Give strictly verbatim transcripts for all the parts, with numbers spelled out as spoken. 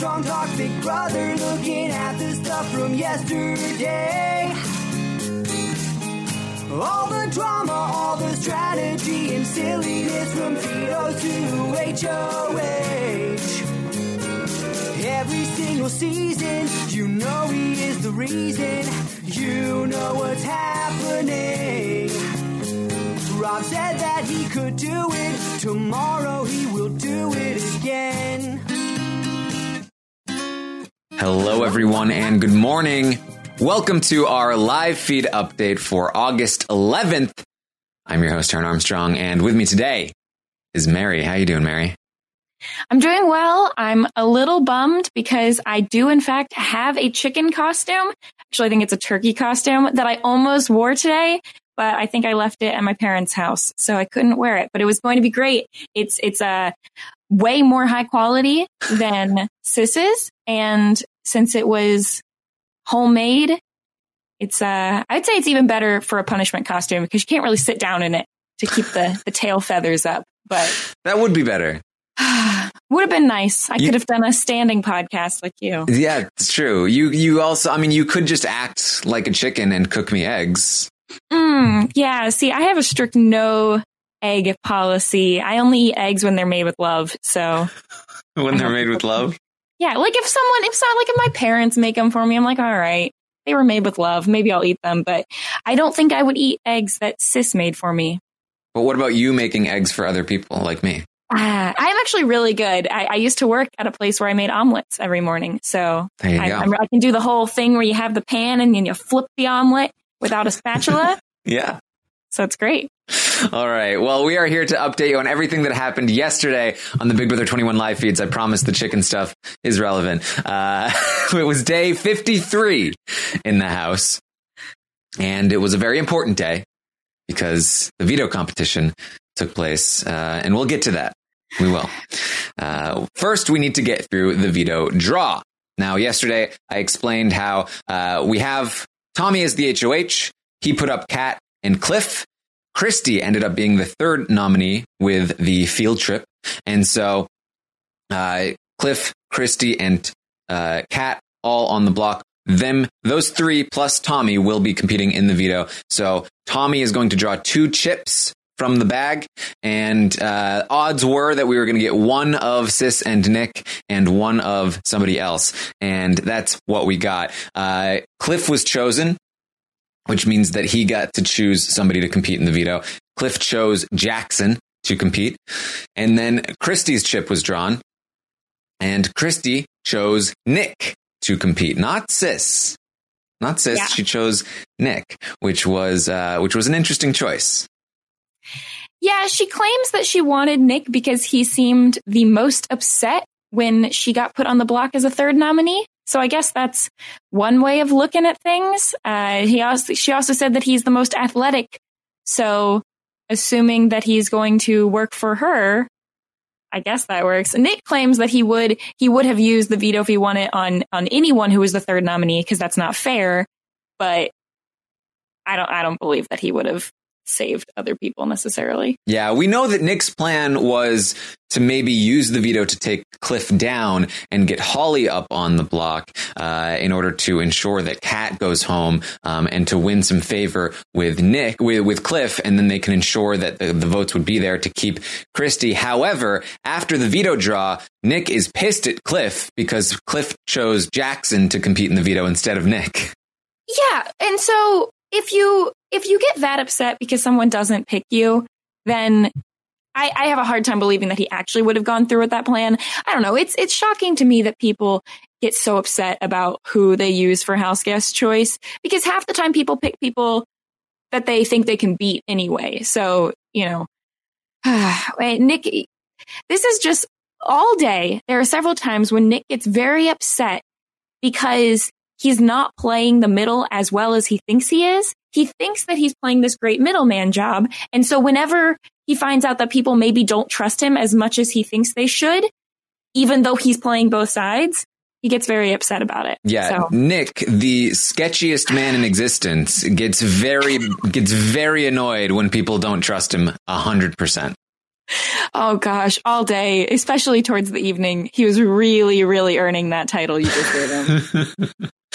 Armstrong talks Big Brother, looking at the stuff from yesterday. All the drama, all the strategy and silliness from Vito to H O H. Every single season, you know he is the reason. You know what's happening. Rob said that he could do it. Tomorrow he will do it again. Hello, everyone, and good morning. Welcome to our live feed update for August eleventh. I'm your host, Aaron Armstrong, and with me today is Mary. How you doing, Mary? I'm doing well. I'm a little bummed because I do, in fact, have a chicken costume. Actually, I think it's a turkey costume that I almost wore today, but I think I left it at my parents' house, so I couldn't wear it. But it was going to be great. It's it's a way more high quality than Sis's, and since it was homemade, it's uh I'd say it's even better for a punishment costume because you can't really sit down in it to keep the, the tail feathers up. But that would be better. Would have been nice. I you, could have done a standing podcast like you. Yeah, it's true. You you also, I mean, you could just act like a chicken and cook me eggs. Mm, yeah, see, I have a strict no egg policy. I only eat eggs when they're made with love. So when they're made with love? Yeah, like if someone, if so, like if my parents make them for me, I'm like, all right, they were made with love. Maybe I'll eat them. But I don't think I would eat eggs that Sis made for me. But what about you making eggs for other people like me? Ah, I'm actually really good. I, I used to work at a place where I made omelets every morning. So there you I, go. I'm, I can do the whole thing where you have the pan and then you flip the omelet without a spatula. Yeah. So it's great. All right. Well, we are here to update you on everything that happened yesterday on the Big Brother twenty-one live feeds. I promise the chicken stuff is relevant. Uh, it was day fifty-three in the house, and it was a very important day because the veto competition took place, uh, and we'll get to that. We will. Uh, first, we need to get through the veto draw. Now, yesterday, I explained how uh, we have Tommy as the H O H. He put up Kat and Cliff. Christy ended up being the third nominee with the field trip. And so uh, Cliff, Christy, and uh, Kat all on the block. Them, those three plus Tommy will be competing in the veto. So Tommy is going to draw two chips from the bag, and uh, odds were that we were going to get one of Sis and Nick and one of somebody else. And that's what we got. Uh, Cliff was chosen, which means that he got to choose somebody to compete in the veto. Cliff chose Jackson to compete. And then Christy's chip was drawn. And Christy chose Nick to compete, not Sis. Not Sis. Yeah. She chose Nick, which was uh, which was an interesting choice. Yeah, she claims that she wanted Nick because he seemed the most upset when she got put on the block as a third nominee. So I guess that's one way of looking at things. Uh, he also, she also said that he's the most athletic. So assuming that he's going to work for her, I guess that works. Nick claims that he would, he would have used the veto if he won it on, on anyone who was the third nominee, because that's not fair. But I don't, I don't believe that he would have saved other people necessarily. Yeah, we know that Nick's plan was to maybe use the veto to take Cliff down and get Holly up on the block uh, in order to ensure that Kat goes home um, and to win some favor with Nick, with, with Cliff, and then they can ensure that the, the votes would be there to keep Christy. However, after the veto draw, Nick is pissed at Cliff because Cliff chose Jackson to compete in the veto instead of Nick. Yeah, and so if you if you get that upset because someone doesn't pick you, then I, I have a hard time believing that he actually would have gone through with that plan. I don't know. It's it's shocking to me that people get so upset about who they use for house guest choice, because half the time people pick people that they think they can beat anyway. So, you know, Nick, this is just all day. There are several times when Nick gets very upset because he's not playing the middle as well as he thinks he is. He thinks that he's playing this great middleman job. And so whenever he finds out that people maybe don't trust him as much as he thinks they should, even though he's playing both sides, he gets very upset about it. Yeah, so. Nick, the sketchiest man in existence, gets very gets very annoyed when people don't trust him a hundred percent. Oh gosh, all day, especially towards the evening. He was really, really earning that title you just gave him.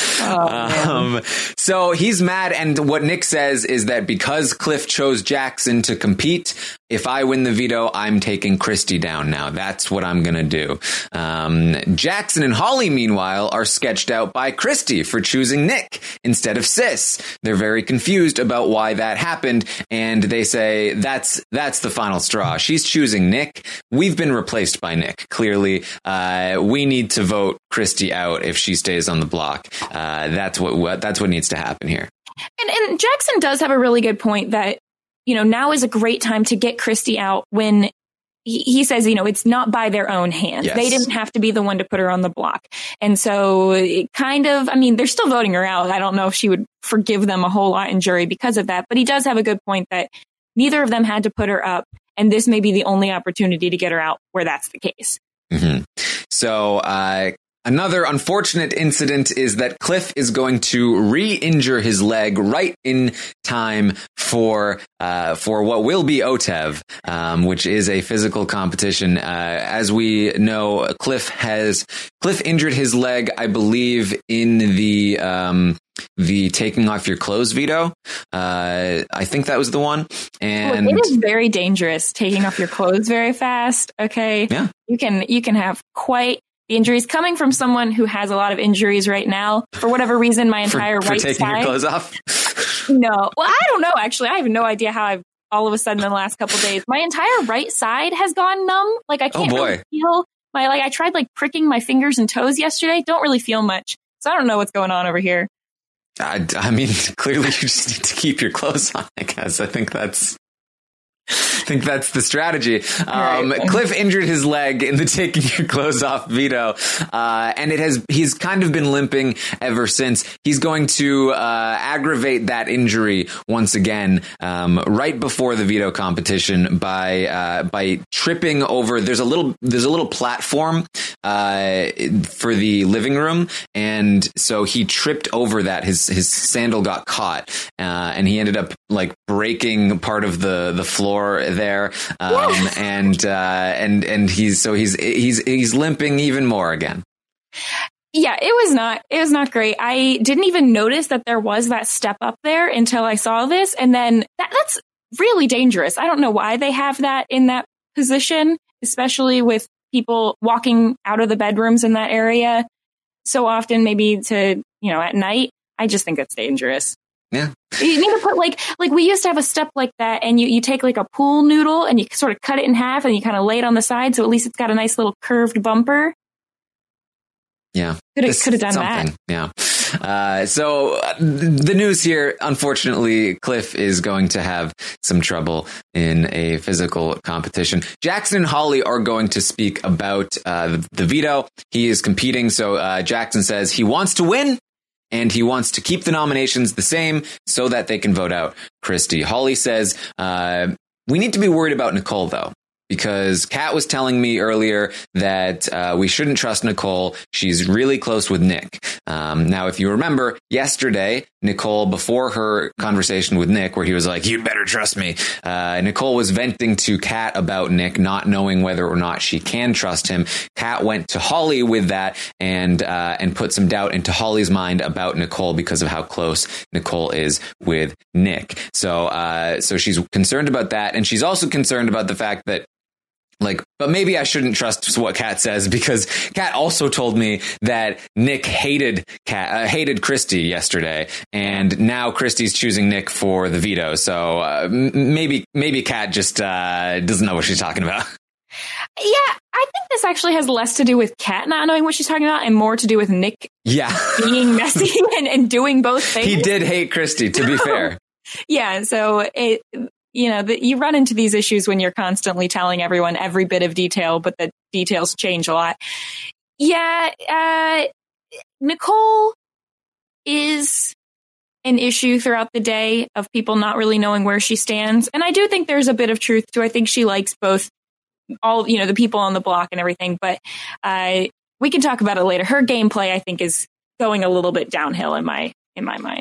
Oh, um, so he's mad. And what Nick says is that because Cliff chose Jackson to compete, if I win the veto, I'm taking Christy down now. That's what I'm going to do. Um, Jackson and Holly, meanwhile, are sketched out by Christy for choosing Nick instead of Sis. They're very confused about why that happened. And they say that's that's the final straw. She's choosing Nick. We've been replaced by Nick. Clearly, uh, we need to vote Christy out if she stays on the block. Uh, that's what, what that's what needs to happen here. And, and Jackson does have a really good point that, you know, now is a great time to get Christy out when he, he says, you know, it's not by their own hand. Yes. They didn't have to be the one to put her on the block. And so it kind of, I mean, they're still voting her out. I don't know if she would forgive them a whole lot in jury because of that. But he does have a good point that neither of them had to put her up. And this may be the only opportunity to get her out where that's the case. Mm-hmm. So, uh, another unfortunate incident is that Cliff is going to re-injure his leg right in time for uh, for what will be O T E V, um, which is a physical competition. Uh, as we know, Cliff has Cliff injured his leg, I believe, in the um, the taking off your clothes veto. Uh, I think that was the one. And Look, it is very dangerous taking off your clothes very fast. Okay, yeah, you can you can have quite injuries coming from someone who has a lot of injuries right now. For whatever reason, my entire for, for right taking side. your clothes off? No. Well, I don't know, actually. I have no idea how I've all of a sudden in the last couple of days, my entire right side has gone numb. Like I can't oh boy. really feel my, like I tried like pricking my fingers and toes yesterday. Don't really feel much. So I don't know what's going on over here. I, I mean, clearly you just need to keep your clothes on, I guess. I think that's I think that's the strategy. Um, right. Cliff injured his leg in the taking your clothes off veto, uh, and it has. He's kind of been limping ever since. He's going to uh, aggravate that injury once again um, right before the veto competition by uh, by tripping over. There's a little there's a little platform uh, for the living room, and so he tripped over that. His his sandal got caught, uh, and he ended up like breaking part of the the floor there, um, yes. and uh, and and he's so he's he's he's limping even more again. Yeah, it was not it was not great. I didn't even notice that there was that step up there until I saw this, and then that, that's really dangerous. I don't know why they have that in that position, especially with people walking out of the bedrooms in that area so often. Maybe to you know at night. I just think it's dangerous. Yeah. You need to put like, like we used to have a step like that, and you, you take like a pool noodle and you sort of cut it in half and you kind of lay it on the side. So at least it's got a nice little curved bumper. Yeah. Could have, could have done something. that. Yeah. Uh, so uh, the news here, unfortunately, Cliff is going to have some trouble in a physical competition. Jackson and Holly are going to speak about uh, the, the veto. He is competing. So uh, Jackson says he wants to win. And he wants to keep the nominations the same so that they can vote out Christy. Holly says, uh, we need to be worried about Nicole, though, because Kat was telling me earlier that uh, we shouldn't trust Nicole. She's really close with Nick. Um, now, if you remember yesterday, Nicole, before her conversation with Nick, where he was like, you'd better trust me. Uh, Nicole was venting to Kat about Nick, not knowing whether or not she can trust him. Kat went to Holly with that and uh, and put some doubt into Holly's mind about Nicole because of how close Nicole is with Nick. So uh, so she's concerned about that. And she's also concerned about the fact that Like, but maybe I shouldn't trust what Kat says, because Kat also told me that Nick hated Kat, uh, hated Christy yesterday, and now Christy's choosing Nick for the veto. So uh, m- maybe maybe Kat just uh, doesn't know what she's talking about. Yeah, I think this actually has less to do with Kat not knowing what she's talking about and more to do with Nick yeah. being messy and, and doing both things. He did hate Christy, to be fair. Yeah, so it... You know, the, you run into these issues when you're constantly telling everyone every bit of detail, but the details change a lot. Yeah, uh, Nicole is an issue throughout the day of people not really knowing where she stands. And I do think there's a bit of truth to, I think she likes both all, you know, the people on the block and everything, but uh, we can talk about it later. Her gameplay, I think, is going a little bit downhill in my, in my mind.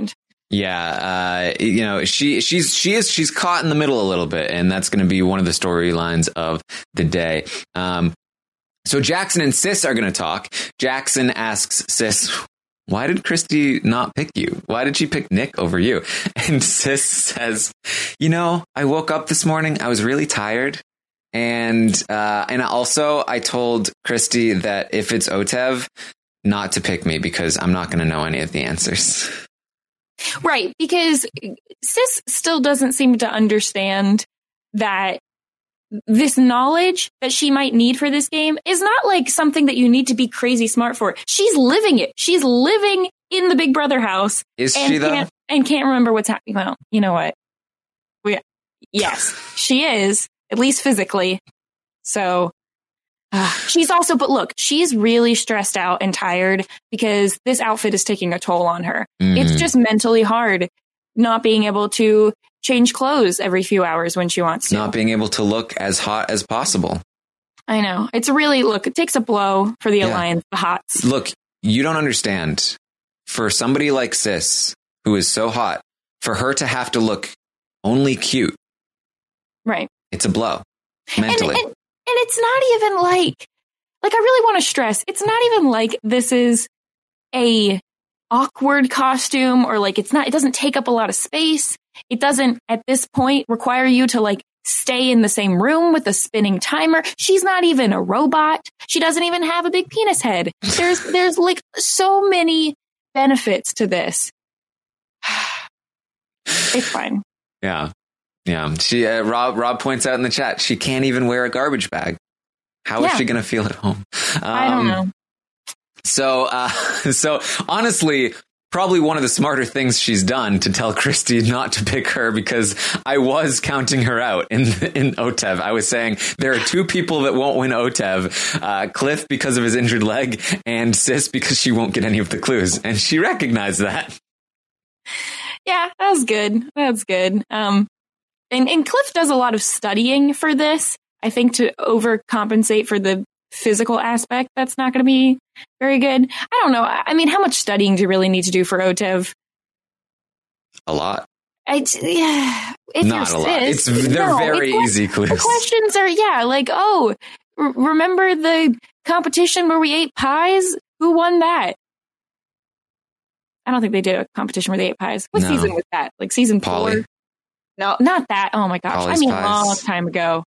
Yeah, uh, you know, she she's she is she's caught in the middle a little bit, and that's going to be one of the storylines of the day. Um, so Jackson and Sis are going to talk. Jackson asks Sis, "Why did Christy not pick you? Why did she pick Nick over you?" And Sis says, "You know, I woke up this morning. I was really tired, and uh, and also I told Christy that if it's Otev, not to pick me because I'm not going to know any of the answers." Right, because Sis still doesn't seem to understand that this knowledge that she might need for this game is not like something that you need to be crazy smart for. She's living it. She's living in the Big Brother house. Is and she though? Can't, and can't remember what's happening. Well, you know what? We, yes, she is, at least physically. So uh, she's also, but look, she's really stressed out and tired because this outfit is taking a toll on her. Mm. It's just mentally hard not being able to change clothes every few hours when she wants to. Not being able to look as hot as possible. I know. It's really, look, it takes a blow for the yeah. Alliance, the Hots. Look, you don't understand. For somebody like Sis, who is so hot, for her to have to look only cute. Right. It's a blow. Mentally. And, and, and it's not even like, like I really want to stress, it's not even like this is a awkward costume or like it's not, it doesn't take up a lot of space. It doesn't at this point require you to like stay in the same room with a spinning timer. She's not even a robot. She doesn't even have a big penis head. There's, there's like so many benefits to this. It's fine. Yeah. Yeah. She, uh, Rob, Rob points out in the chat, she can't even wear a garbage bag. How yeah. is she going to feel at home? Um, I don't know. So, uh, so honestly, probably one of the smarter things she's done to tell Christy not to pick her, because I was counting her out in in Otev. I was saying there are two people that won't win Otev, uh, Cliff because of his injured leg and Sis because she won't get any of the clues. And she recognized that. Yeah, that was good. That's good. Um, and, and Cliff does a lot of studying for this, I think, to overcompensate for the physical aspect. That's not going to be very good. I don't know. I mean, how much studying do you really need to do for Otev? A lot. I, yeah, if not a lot. It's they're no, very it's, easy clues. The questions are yeah, like oh, r- remember the competition where we ate pies? Who won that? I don't think they did a competition where they ate pies. What no. season was that? Like season Polly. four? No, not that. Oh my gosh! Polly's I mean, pies. a long time ago.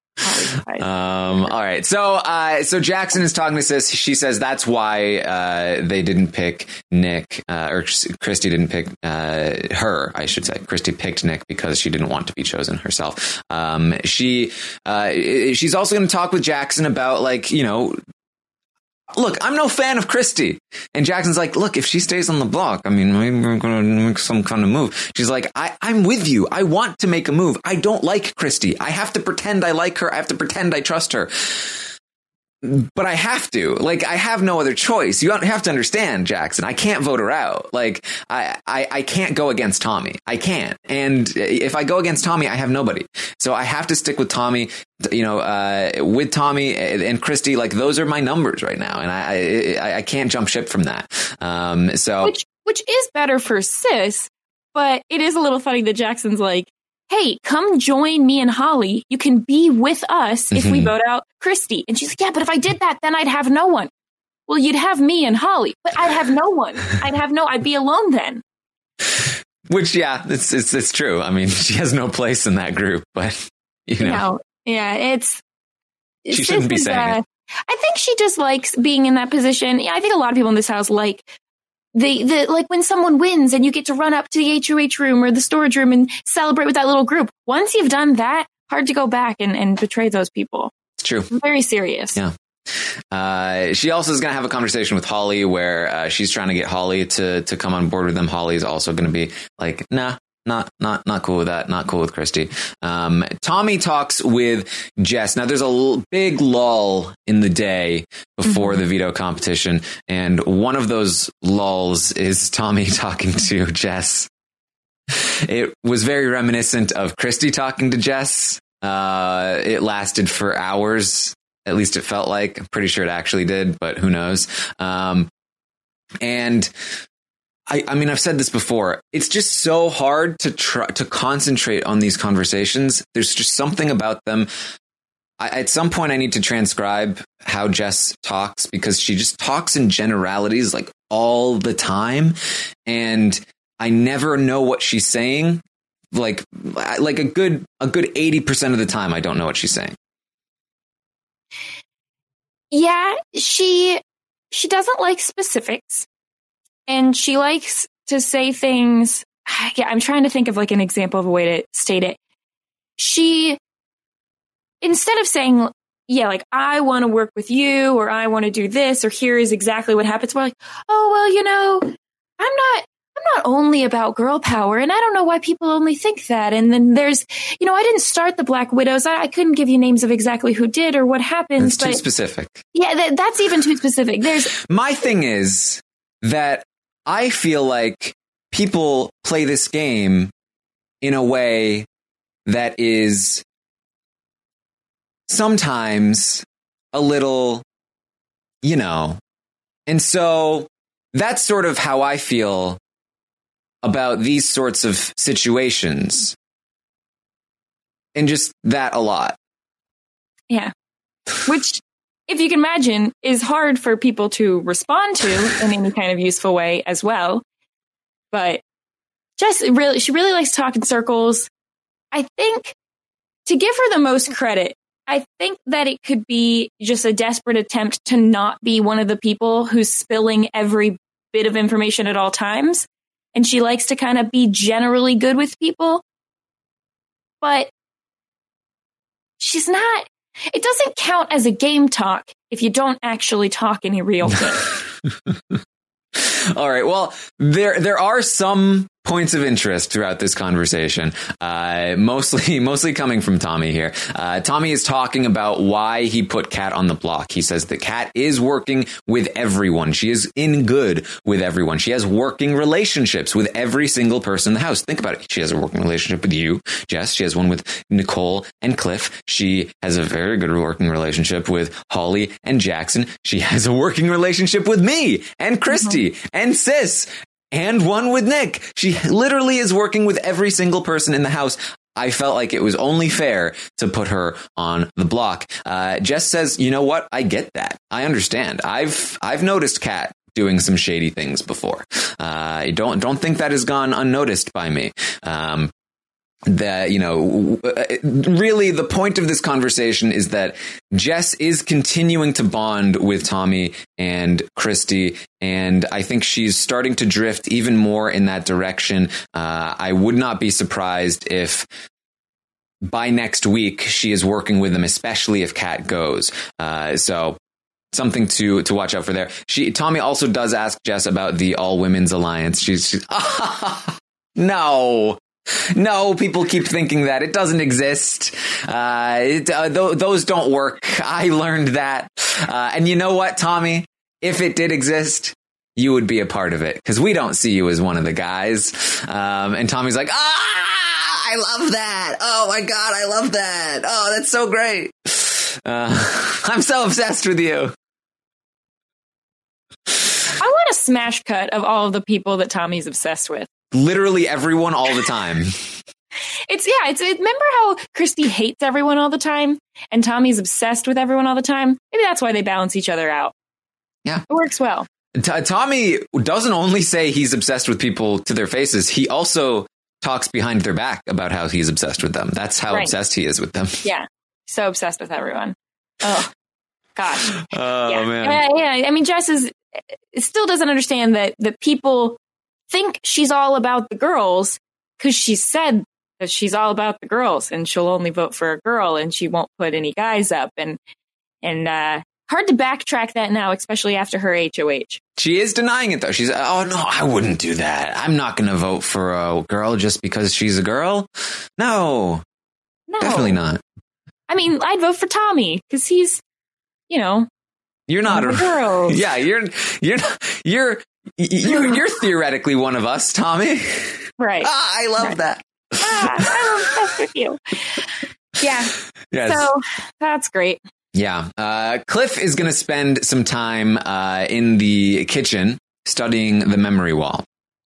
Um, all right. So, uh, so Jackson is talking to Sis. She says that's why, uh, they didn't pick Nick, uh, or Christy didn't pick, uh, her, I should say. Christy picked Nick because she didn't want to be chosen herself. Um, she, uh, she's also going to talk with Jackson about like, you know, look, I'm no fan of Christy. And Jackson's like, look, if she stays on the block, I mean, maybe we're going to make some kind of move. She's like, I, I'm with you. I want to make a move. I don't like Christy. I have to pretend I like her. I have to pretend I trust her. But I have to. Like, I have no other choice. You have to understand, Jackson. I can't vote her out. Like, I, I, I can't go against Tommy. I can't. And if I go against Tommy, I have nobody. So I have to stick with Tommy, you know, uh, with Tommy and Christy. Like, those are my numbers right now. And I, I, I can't jump ship from that. Um, so. Which, which is better for Sis, but it is a little funny that Jackson's like, hey, come join me and Holly. You can be with us if mm-hmm. we vote out Christy. And she's like, yeah, but if I did that, then I'd have no one. Well, you'd have me and Holly, but I'd have no one. I'd have no, I'd be alone then. Which, yeah, it's, it's, it's true. I mean, she has no place in that group, but, you know. No, yeah, it's. She shouldn't be saying uh, it. I think she just likes being in that position. Yeah, I think a lot of people in this house like The, the, like when someone wins and you get to run up to the H O H room or the storage room and celebrate with that little group. Once you've done that, hard to go back and, and betray those people. It's true. Very serious. Yeah. Uh, she also is going to have a conversation with Holly where uh, she's trying to get Holly to, to come on board with them. Holly is also going to be like, nah, not, not, not cool with that. Not cool with Christy. Um, Tommy talks with Jess. Now there's a l- big lull in the day before mm-hmm. the veto competition. And one of those lulls is Tommy talking to Jess. It was very reminiscent of Christy talking to Jess. Uh, it lasted for hours. At least it felt like. I'm pretty sure it actually did, but who knows? Um, and I, I mean, I've said this before. It's just so hard to try to concentrate on these conversations. There's just something about them. I, at some point, I need to transcribe how Jess talks because she just talks in generalities like all the time. And I never know what she's saying. Like, like a good, a good eighty percent of the time, I don't know what she's saying. Yeah, she, she doesn't like specifics. And she likes to say things. Yeah, I'm trying to think of like an example of a way to state it. She, instead of saying, yeah, like, I want to work with you, or I want to do this, or here is exactly what happens. We're like, oh, well, you know, I'm not, I'm not only about girl power, and I don't know why people only think that. And then there's, you know, I didn't start the Black Widows. I, I couldn't give you names of exactly who did or what happened. It's but, too specific. Yeah, that, that's even too specific. There's my thing is that I feel like people play this game in a way that is sometimes a little, you know, and so that's sort of how I feel about these sorts of situations, and just that a lot. Yeah. Which, if you can imagine, is hard for people to respond to in any kind of useful way as well. But Jess really, she really likes to talk in circles. I think, to give her the most credit, I think that it could be just a desperate attempt to not be one of the people who's spilling every bit of information at all times. And she likes to kind of be generally good with people. But she's not, it doesn't count as a game talk if you don't actually talk any real game. All right. Well, there there are some points of interest throughout this conversation, uh, mostly mostly coming from Tommy here. Uh, Tommy is talking about why he put Kat on the block. He says that Kat is working with everyone. She is in good with everyone. She has working relationships with every single person in the house. Think about it. She has a working relationship with you, Jess. She has one with Nicole and Cliff. She has a very good working relationship with Holly and Jackson. She has a working relationship with me and Christy mm-hmm. and Sis. And one with Nick. She literally is working with every single person in the house. I felt like it was only fair to put her on the block. Uh, Jess says, you know what? I get that. I understand. I've I've noticed Kat doing some shady things before. Uh, don't don't think that has gone unnoticed by me. Um, that, you know, really the point of this conversation is that Jess is continuing to bond with Tommy and Christy, and I think she's starting to drift even more in that direction. Uh, I would not be surprised if by next week she is working with them, especially if Kat goes. Uh, so something to to watch out for there. She Tommy also does ask Jess about the all women's alliance. She's, she's ah, no. No, people keep thinking that it doesn't exist. Uh, it, uh, th- those don't work. I learned that. Uh, and you know what, Tommy? If it did exist, you would be a part of it because we don't see you as one of the guys. Um, and Tommy's like, ah, I love that. Oh my God, I love that. Oh, that's so great. Uh, I'm so obsessed with you. I want a smash cut of all of the people that Tommy's obsessed with. Literally everyone all the time. It's yeah, it's it, remember how Christy hates everyone all the time and Tommy's obsessed with everyone all the time? Maybe that's why they balance each other out. Yeah. It works well. T- Tommy doesn't only say he's obsessed with people to their faces, he also talks behind their back about how he's obsessed with them. That's how right. obsessed he is with them. Yeah. So obsessed with everyone. Oh, gosh. Oh, yeah. man. Yeah, yeah. I mean, Jess is, still doesn't understand that, that people think she's all about the girls because she said that she's all about the girls and she'll only vote for a girl and she won't put any guys up. And, and, uh, hard to backtrack that now, especially after her H O H. She is denying it, though. She's, oh, no, I wouldn't do that. I'm not going to vote for a girl just because she's a girl. No, no, definitely not. I mean, I'd vote for Tommy because he's, you know, you're not a girl. Yeah, you're, you're, you're, you're, you're theoretically one of us, Tommy. Right. Ah, I love right. that. Ah, I'm obsessed with you. Yeah. Yes. So that's great. Yeah. Uh, Cliff is going to spend some time uh, in the kitchen studying the memory wall.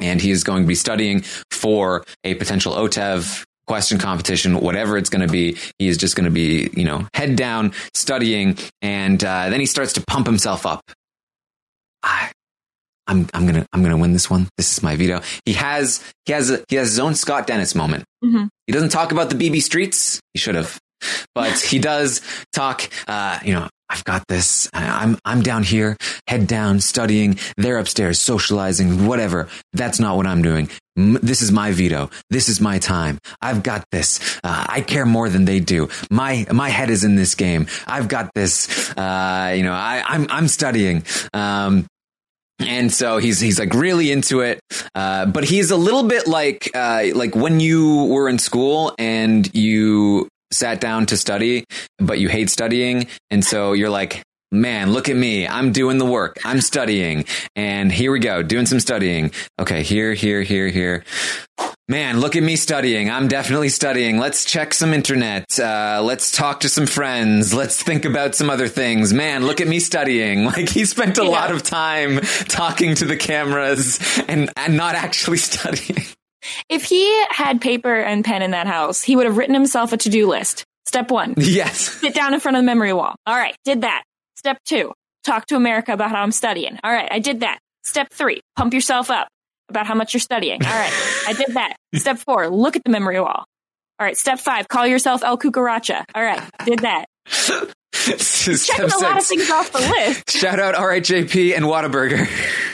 and he is going to be studying for a potential O T E V question competition, whatever it's going to be. He is just going to be, you know, head down studying. And uh, then he starts to pump himself up. I, I'm, I'm going to, I'm going to win this one. This is my veto. He has, he has, a, he has his own Scott Dennis moment. Mm-hmm. He doesn't talk about the B B streets. He should have, but he does talk, uh, you know, I've got this. I'm, I'm down here, head down, studying. They're upstairs, socializing, whatever. That's not what I'm doing. This is my veto. This is my time. I've got this. Uh, I care more than they do. My, my head is in this game. I've got this. Uh, you know, I, I'm, I'm studying. Um, And so he's, he's like really into it. Uh, but he's a little bit like, uh, like when you were in school and you sat down to study, but you hate studying. And so you're like, man, look at me. I'm doing the work. I'm studying. And here we go, doing some studying. Okay, here, here, here, here. Man, look at me studying. I'm definitely studying. Let's check some internet. Uh, let's talk to some friends. Let's think about some other things. Man, look at me studying. Like he spent a yeah. lot of time talking to the cameras and, and not actually studying. If he had paper and pen in that house, he would have written himself a to-do list. Step one. Yes. Sit down in front of the memory wall. All right, did that. Step two, talk to America about how I'm studying. All right, I did that. Step three, pump yourself up about how much you're studying. All right, I did that. Step four, look at the memory wall. All right, step five, call yourself El Cucaracha. All right, did that. Checking a six. lot of things off the list. Shout out R H J P and Whataburger.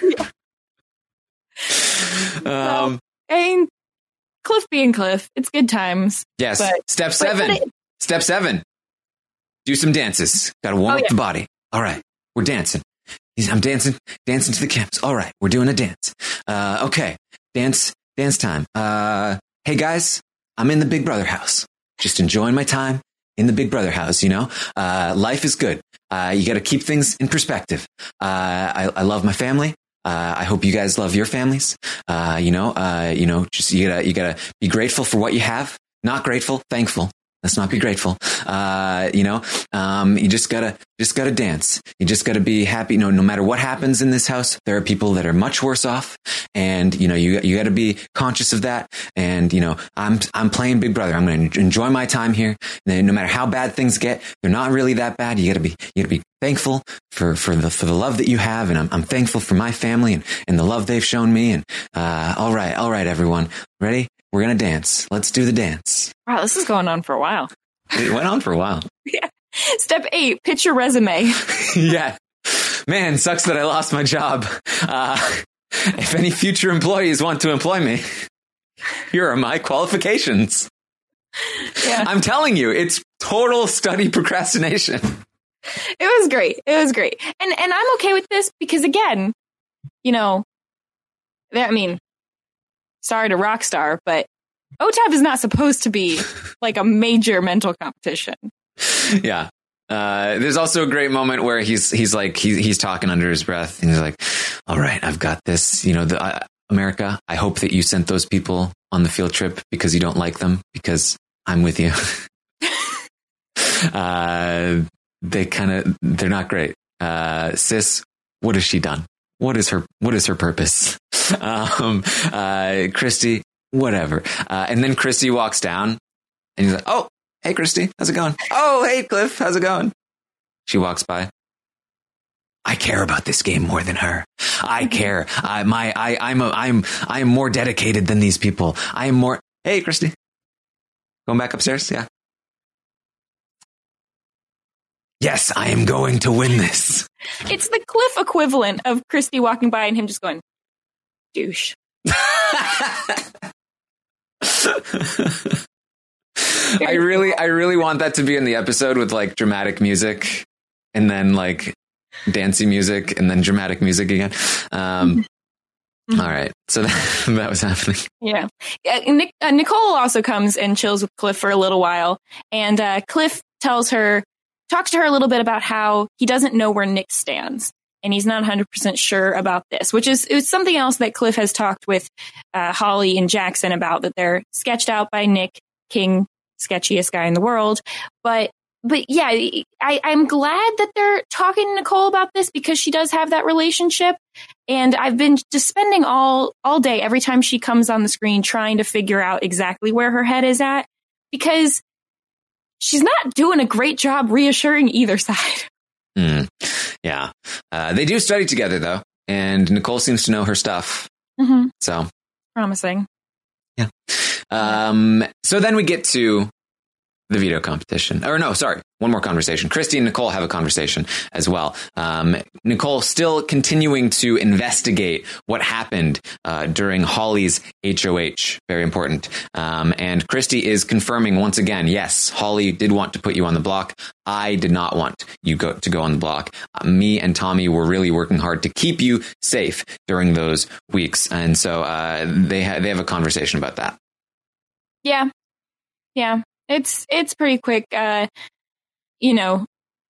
Yeah. um, so, I mean, Cliff being Cliff, it's good times. Yes. But, Step seven. It, Step seven. Do some dances. Got to warm oh, up yeah. the body. All right. We're dancing. I'm dancing, dancing to the camps. All right. We're doing a dance. Uh, okay. Dance, dance time. Uh, hey guys, I'm in the Big Brother house. Just enjoying my time in the Big Brother house. You know, uh, life is good. Uh, you got to keep things in perspective. Uh, I, I love my family. Uh, I hope you guys love your families. Uh, you know, uh, you know, just, you gotta, you gotta be grateful for what you have. Not grateful, thankful. Let's not be grateful. Uh, you know, um, you just gotta, just gotta dance. You just gotta be happy. You know, no matter what happens in this house, there are people that are much worse off. And, you know, you, you gotta be conscious of that. And, you know, I'm, I'm playing Big Brother. I'm going to enjoy my time here. And no matter how bad things get, they're not really that bad. You gotta be, you gotta be thankful for, for the, for the love that you have. And I'm, I'm thankful for my family and, and the love they've shown me. And, uh, all right. All right, everyone. Ready? We're going to dance. Let's do the dance. Wow, this is going on for a while. It went on for a while. Yeah. Step eight, pitch your resume. Yeah. Man, sucks that I lost my job. Uh, if any future employees want to employ me, here are my qualifications. Yeah. I'm telling you, it's total study procrastination. It was great. It was great. And and I'm okay with this because, again, you know, I mean, sorry to Rockstar, but O T A V is not supposed to be like a major mental competition. Yeah. Uh, there's also a great moment where he's he's like he, he's talking under his breath and he's like, all right, I've got this. You know, the, uh, America, I hope that you sent those people on the field trip because you don't like them, because I'm with you. uh, they kind of they're not great. Uh, sis, what has she done? What is her what is her purpose? Um, uh, Christy, whatever. Uh, and then Christy walks down and he's like, oh, hey, Christy, how's it going? Oh, hey, Cliff, how's it going? She walks by. I care about this game more than her. I care. I, my, I, I'm, a, I'm, I am more dedicated than these people. I am more. Hey, Christy, going back upstairs. Yeah. Yes, I am going to win this. It's the Cliff equivalent of Christy walking by and him just going, douche. I really, I really want that to be in the episode with like dramatic music and then like dancey music and then dramatic music again. Um, mm-hmm. All right. So that, that was happening. Yeah. Uh, Nick, uh, Nicole also comes and chills with Cliff for a little while. And uh, Cliff tells her, talks to her a little bit about how he doesn't know where Nick stands. And he's not one hundred percent sure about this, which is it was something else that Cliff has talked with uh, Holly and Jackson about, that they're sketched out by Nick King, sketchiest guy in the world. But but yeah, I, I'm glad that they're talking to Nicole about this because she does have that relationship. And I've been just spending all, all day, every time she comes on the screen, trying to figure out exactly where her head is at, because she's not doing a great job reassuring either side. Mm, yeah. Uh, they do study together, though, and Nicole seems to know her stuff. Mm-hmm. So promising. Yeah. Um, so then we get to the veto competition. Or no, sorry. One more conversation. Christy and Nicole have a conversation as well. Um, Nicole still continuing to investigate what happened uh, during Holly's H O H. Very important. Um, and Christy is confirming once again, yes, Holly did want to put you on the block. I did not want you go to go on the block. Uh, me and Tommy were really working hard to keep you safe during those weeks. And so uh, they, ha- they have a conversation about that. Yeah. Yeah. It's it's pretty quick. Uh, you know,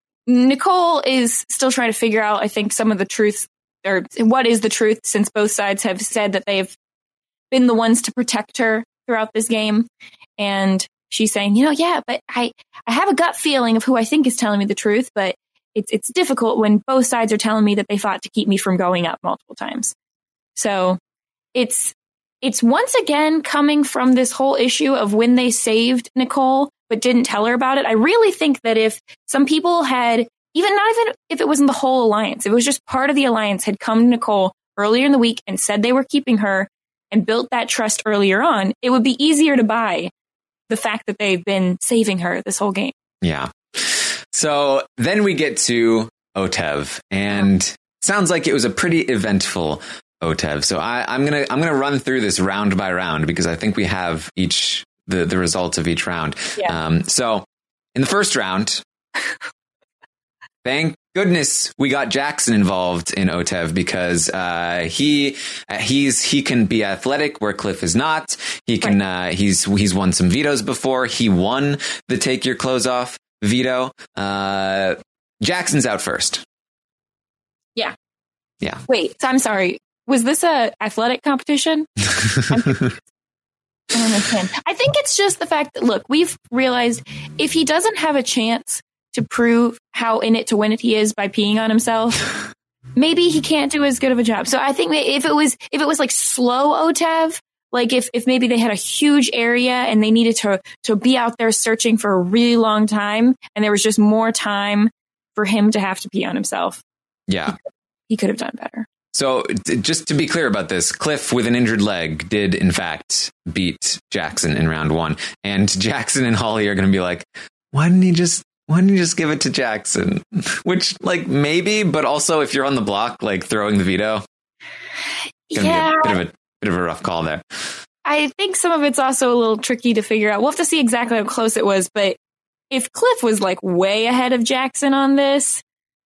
Nicole is still trying to figure out, I think, some of the truth, or what is the truth, since both sides have said that they've been the ones to protect her throughout this game. And she's saying, you know, yeah, but I, I have a gut feeling of who I think is telling me the truth, but it's it's difficult when both sides are telling me that they fought to keep me from going up multiple times. So it's It's once again coming from this whole issue of when they saved Nicole, but didn't tell her about it. I really think that if some people had, even not even if it wasn't the whole alliance, if it was just part of the alliance, had come to Nicole earlier in the week and said they were keeping her and built that trust earlier on, it would be easier to buy the fact that they've been saving her this whole game. Yeah. So then we get to Otev, and sounds like it was a pretty eventful Otev. So I, I'm gonna I'm gonna run through this round by round because I think we have each the, the results of each round. Yeah. Um, so in the first round, thank goodness we got Jackson involved in Otev because uh, he uh, he's he can be athletic where Cliff is not. He can right. uh, he's he's won some vetoes before. He won the take your clothes off veto. Uh, Jackson's out first. Yeah. Yeah. Wait. So I'm sorry. Was this a athletic competition? I don't understand. I think it's just the fact that, look, we've realized if he doesn't have a chance to prove how in it to win it he is by peeing on himself, maybe he can't do as good of a job. So I think if it was if it was like slow Otev, like if, if maybe they had a huge area and they needed to to be out there searching for a really long time and there was just more time for him to have to pee on himself. Yeah. He could, he could have done better. So t- just to be clear about this, Cliff with an injured leg did in fact beat Jackson in round one. And Jackson and Holly are going to be like, why didn't he just, why didn't he just give it to Jackson? Which like maybe, but also if you're on the block, like throwing the veto, gonna yeah. be a bit of a bit of a rough call there. I think some of it's also a little tricky to figure out. We'll have to see exactly how close it was. But if Cliff was like way ahead of Jackson on this,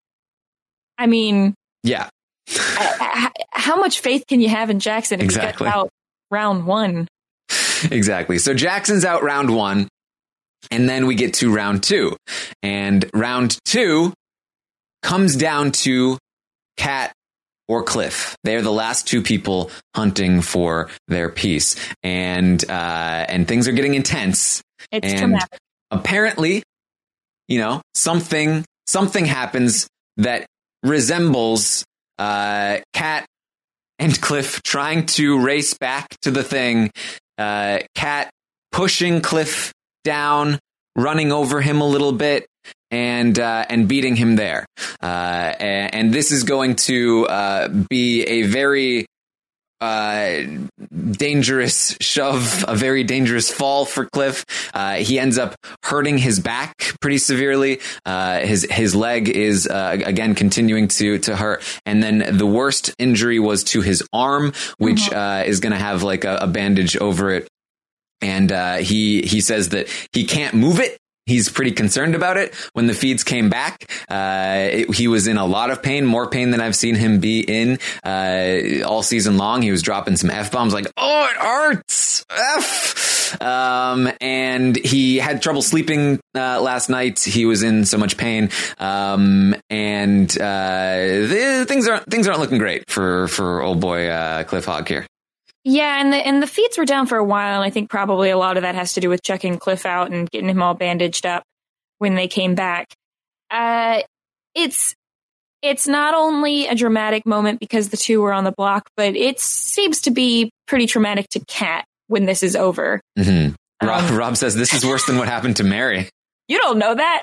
I mean, yeah. I, I, how much faith can you have in Jackson if exactly. he gets out round one? Exactly. So Jackson's out round one, and then we get to round two. And round two comes down to Kat or Cliff. They're the last two people hunting for their piece. And uh, and things are getting intense. It's and dramatic. Apparently, you know, something something happens that resembles Uh, Kat and Cliff trying to race back to the thing. Uh, Kat pushing Cliff down, running over him a little bit, and uh, and beating him there. Uh, and, and this is going to uh, be a very uh, dangerous shove, a very dangerous fall for Cliff. Uh, he ends up hurting his back pretty severely. Uh, his his leg is uh, again continuing to to hurt, and then the worst injury was to his arm, which mm-hmm. uh, is going to have like a, a bandage over it. And uh, he he says that he can't move it. He's pretty concerned about it. When the feeds came back, uh, it, he was in a lot of pain, more pain than I've seen him be in uh, all season long. He was dropping some F-bombs like, oh, it hurts. F. Um, and he had trouble sleeping uh, last night. He was in so much pain. Um, and uh, the, things aren't things aren't looking great for, for old boy uh, Cliff Hogg here. Yeah, and the and the feeds were down for a while. I think probably a lot of that has to do with checking Cliff out and getting him all bandaged up. when they came back. Uh, it's it's not only a dramatic moment because the two were on the block, but it seems to be pretty traumatic to Kat when this is over. Mm-hmm. Rob, Um, Rob says this is worse than what happened to Mary. You don't know that.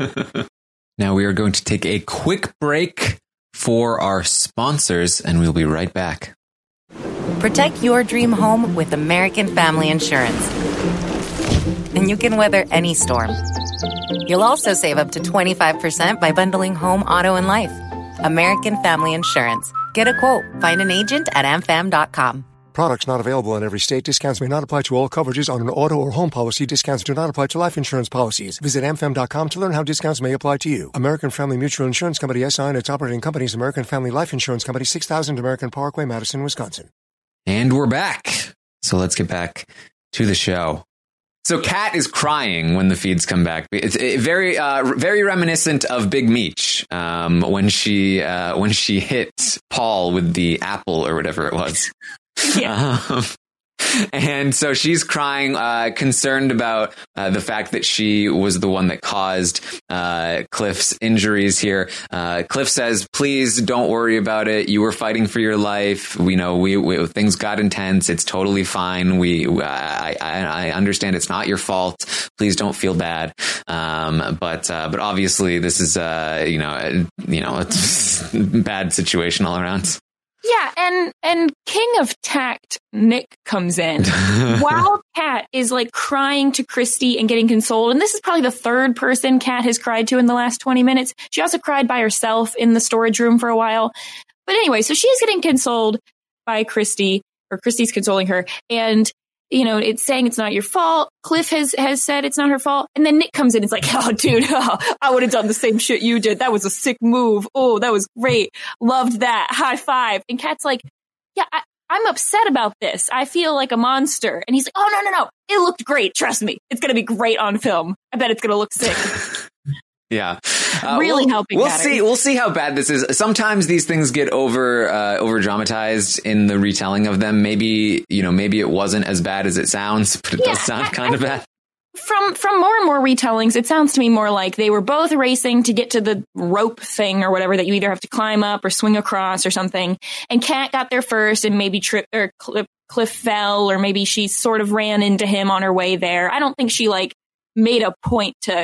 Now we are going to take a quick break for our sponsors, and we'll be right back. Protect your dream home with American Family Insurance. And you can weather any storm. You'll also save up to twenty-five percent by bundling home, auto, and life. American Family Insurance. Get a quote. Find an agent at a m fam dot com. Products not available in every state. Discounts may not apply to all coverages on an auto or home policy. Discounts do not apply to life insurance policies. Visit a m fam dot com to learn how discounts may apply to you. American Family Mutual Insurance Company, S I and its operating companies, American Family Life Insurance Company, six thousand American Parkway, Madison, Wisconsin. And we're back. So let's get back to the show. So Kat is crying when the feeds come back. It's very, uh, very reminiscent of Big Meech um, when she uh, when she hit Paul with the apple or whatever it was. Yeah. Um, and so she's crying, uh, concerned about uh, the fact that she was the one that caused uh, Cliff's injuries here. Uh, Cliff says, please don't worry about it. You were fighting for your life. We know we, we things got intense. It's totally fine. We I, I, I understand it's not your fault. Please don't feel bad. Um, but uh, but obviously this is uh, you know you know it's a bad situation all around. Yeah, and and King of Tact Nick comes in while Kat is like crying to Christy and getting consoled. And this is probably the third person Kat has cried to in the last twenty minutes. She also cried by herself in the storage room for a while. But anyway, so she's getting consoled by Christy, or Christy's consoling her. And, you know, it's saying it's not your fault. Cliff has, has said it's not her fault. And then Nick comes in and is like, oh, dude, oh, I would have done the same shit you did. That was a sick move. Oh, that was great. Loved that. High five. And Kat's like, yeah, I, I'm upset about this. I feel like a monster. And he's like, oh, no, no, no. It looked great. Trust me. It's going to be great on film. I bet it's going to look sick. Yeah, uh, really we'll, helping. We'll matters. see. We'll see how bad this is. Sometimes these things get over uh, over dramatized in the retelling of them. Maybe you know, maybe it wasn't as bad as it sounds, but it Yeah, does sound I- kind I of bad. From from more and more retellings, it sounds to me more like they were both racing to get to the rope thing or whatever that you either have to climb up or swing across or something. And Kat got there first and maybe tripped or Cliff, Cliff fell, or maybe she sort of ran into him on her way there. I don't think she like made a point to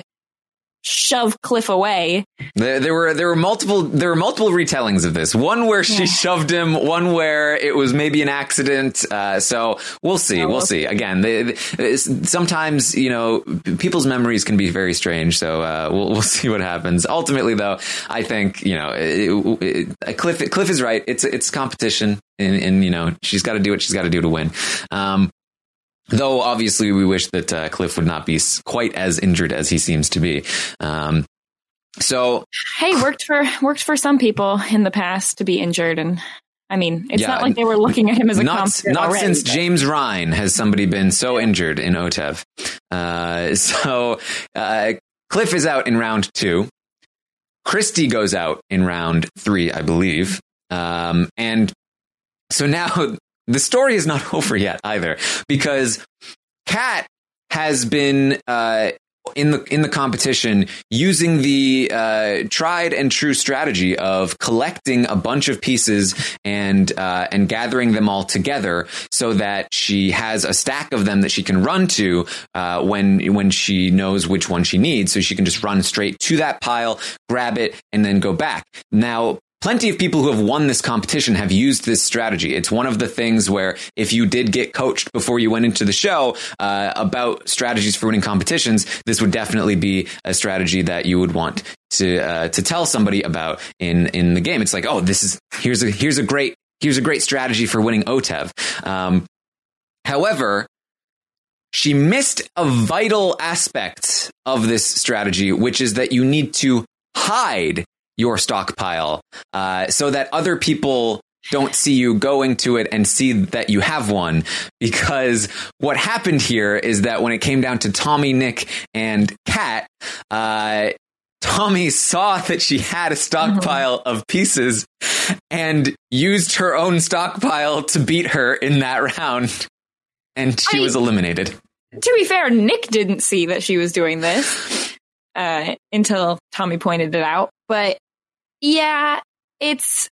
shove Cliff away. There, there were there were multiple there were multiple retellings of this. One where she Yeah. shoved him. One where it was maybe an accident. Uh, so we'll see. Oh, we'll we'll see. Again, they, they, sometimes you know people's memories can be very strange. So uh, we'll we'll see what happens. Ultimately, though, I think you know it, it, Cliff Cliff is right. It's it's competition, and, and you know she's got to do what she's got to do to win. Um, Though obviously we wish that uh, Cliff would not be quite as injured as he seems to be. Um, so, Hey, worked for worked for some people in the past to be injured, and I mean, it's Yeah, not like they were looking at him as a not competent not already, since but- James Ryan has somebody been so injured in O T E V. Uh, so uh, Cliff is out in round two. Christy goes out in round three, I believe. Um, and so now the story is not over yet either, because Kat has been uh, in the in the competition using the uh, tried and true strategy of collecting a bunch of pieces and uh, and gathering them all together so that she has a stack of them that she can run to uh, when when she knows which one she needs. So she can just run straight to that pile, grab it, and then go back. Now, plenty of people who have won this competition have used this strategy. It's one of the things where if you did get coached before you went into the show uh, about strategies for winning competitions, this would definitely be a strategy that you would want to uh, to tell somebody about in in the game. It's like, oh, this is here's a here's a great here's a great strategy for winning O T E V. Um, however, she missed a vital aspect of this strategy, which is that you need to hide your stockpile uh, so that other people don't see you going to it and see that you have one. Because what happened here is that when it came down to Tommy, Nick, and Kat, uh, Tommy saw that she had a stockpile mm-hmm. of pieces and used her own stockpile to beat her in that round. And she I, was eliminated. To be fair, Nick didn't see that she was doing this. uh, until Tommy pointed it out. But yeah, it's,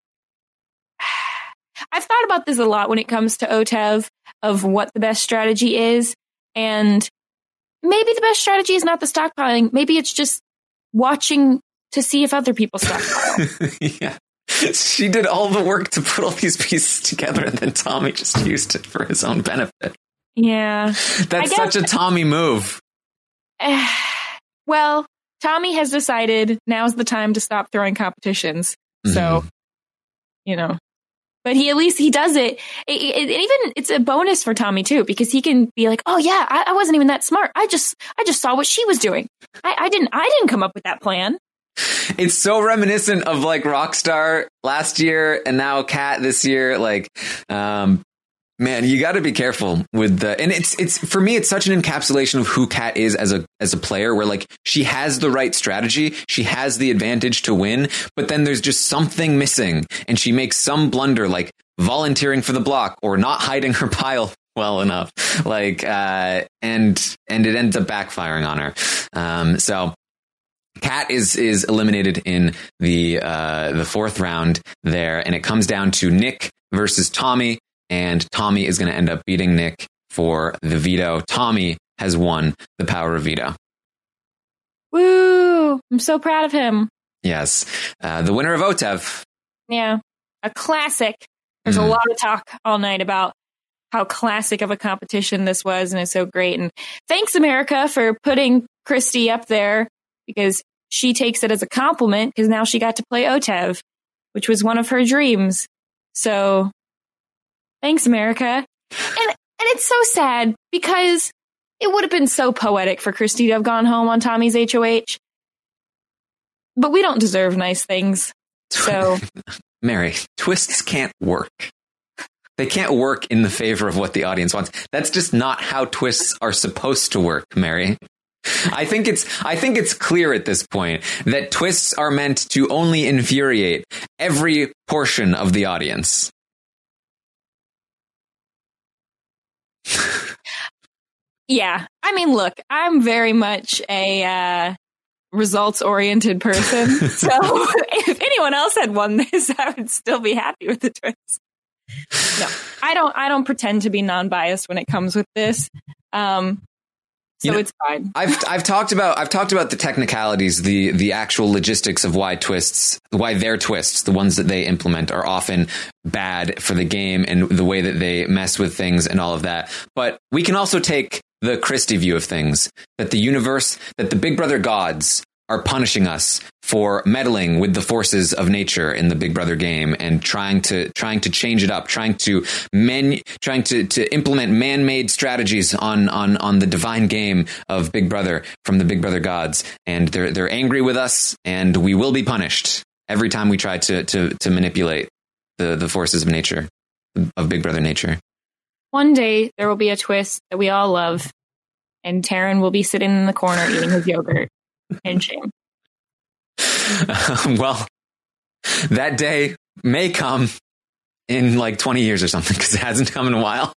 I've thought about this a lot when it comes to O T E V of what the best strategy is. And maybe the best strategy is not the stockpiling. Maybe it's just watching to see if other people stockpile. Yeah. She did all the work to put all these pieces together, and then Tommy just used it for his own benefit. Yeah. That's such a Tommy move. Uh, well, Tommy has decided now's the time to stop throwing competitions. Mm-hmm. So, you know, but he at least he does it. It, it, it. Even it's a bonus for Tommy too, because he can be like, "Oh yeah, I, I wasn't even that smart. I just I just saw what she was doing. I, I didn't I didn't come up with that plan." It's so reminiscent of like Rockstar last year and now Kat this year. Like, um, man, you got to be careful with the, and it's, it's, for me, it's such an encapsulation of who Kat is as a, as a player, where like she has the right strategy. She has the advantage to win, but then there's just something missing and she makes some blunder, like volunteering for the block or not hiding her pile well enough. Like, uh, and, and it ends up backfiring on her. Um, so Kat is is eliminated in the uh, the fourth round there, and it comes down to Nick versus Tommy, and Tommy is going to end up beating Nick for the veto. Tommy has won the power of veto. Woo! I'm so proud of him. Yes, uh, the winner of O T E V. Yeah, a classic. There's mm. a lot of talk all night about how classic of a competition this was, and it's so great. And thanks, America, for putting Christy up there, because she takes it as a compliment, because now she got to play O T E V, which was one of her dreams. So thanks, America. And and it's so sad, because it would have been so poetic for Christy to have gone home on Tommy's H O H. But we don't deserve nice things. So Mary, twists can't work. They can't work in the favor of what the audience wants. That's just not how twists are supposed to work, Mary. I think it's I think it's clear at this point that twists are meant to only infuriate every portion of the audience. Yeah. I mean, look, I'm very much a uh, results-oriented person. So if anyone else had won this, I would still be happy with the twist. No, I don't I don't pretend to be non-biased when it comes with this. Um So you know, it's fine. I've I've talked about I've talked about the technicalities, the the actual logistics of why twists, why their twists, the ones that they implement, are often bad for the game and the way that they mess with things and all of that. But we can also take the Christie view of things, that the universe, that the Big Brother gods are punishing us for meddling with the forces of nature in the Big Brother game and trying to trying to change it up, trying to men, trying to, to implement man-made strategies on, on, on the divine game of Big Brother from the Big Brother gods. And they're they're angry with us, and we will be punished every time we try to to, to manipulate the, the forces of nature, of Big Brother nature. One day there will be a twist that we all love, and Taryn will be sitting in the corner eating his yogurt. And shame. Um, well, that day may come in like twenty years or something, because it hasn't come in a while.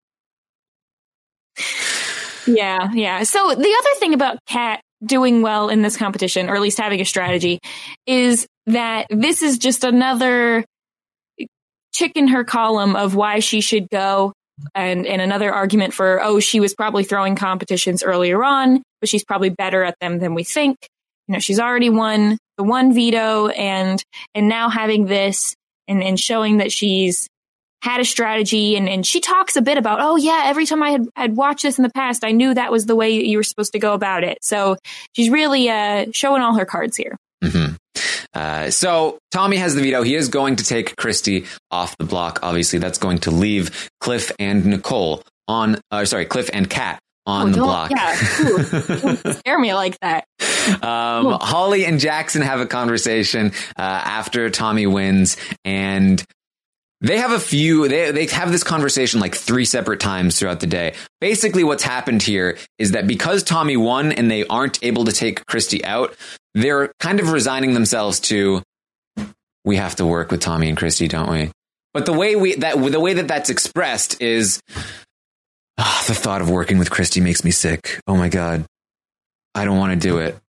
Yeah, yeah. So the other thing about Kat doing well in this competition, or at least having a strategy, is that this is just another chick in her column of why she should go. And, and another argument for, oh, she was probably throwing competitions earlier on, but she's probably better at them than we think. You know, she's already won the one veto, and and now having this and, and showing that she's had a strategy. And, and she talks a bit about, oh, yeah, every time I had, had watched this in the past, I knew that was the way you were supposed to go about it. So she's really uh, showing all her cards here. Mm-hmm. Uh, so Tommy has the veto. He is going to take Christy off the block. Obviously, that's going to leave Cliff and Nicole on, uh, sorry, Cliff and Kat on oh, the block. Yeah, ooh, ooh, scare me like that. Um, Holly and Jackson have a conversation uh, after Tommy wins, and they have a few, they, they have this conversation like three separate times throughout the day. Basically, what's happened here is that because Tommy won and they aren't able to take Christy out, they're kind of resigning themselves to, we have to work with Tommy and Christy, don't we? But the way we that the way that that's expressed is, oh, the thought of working with Christy makes me sick. Oh my God, I don't want to do it.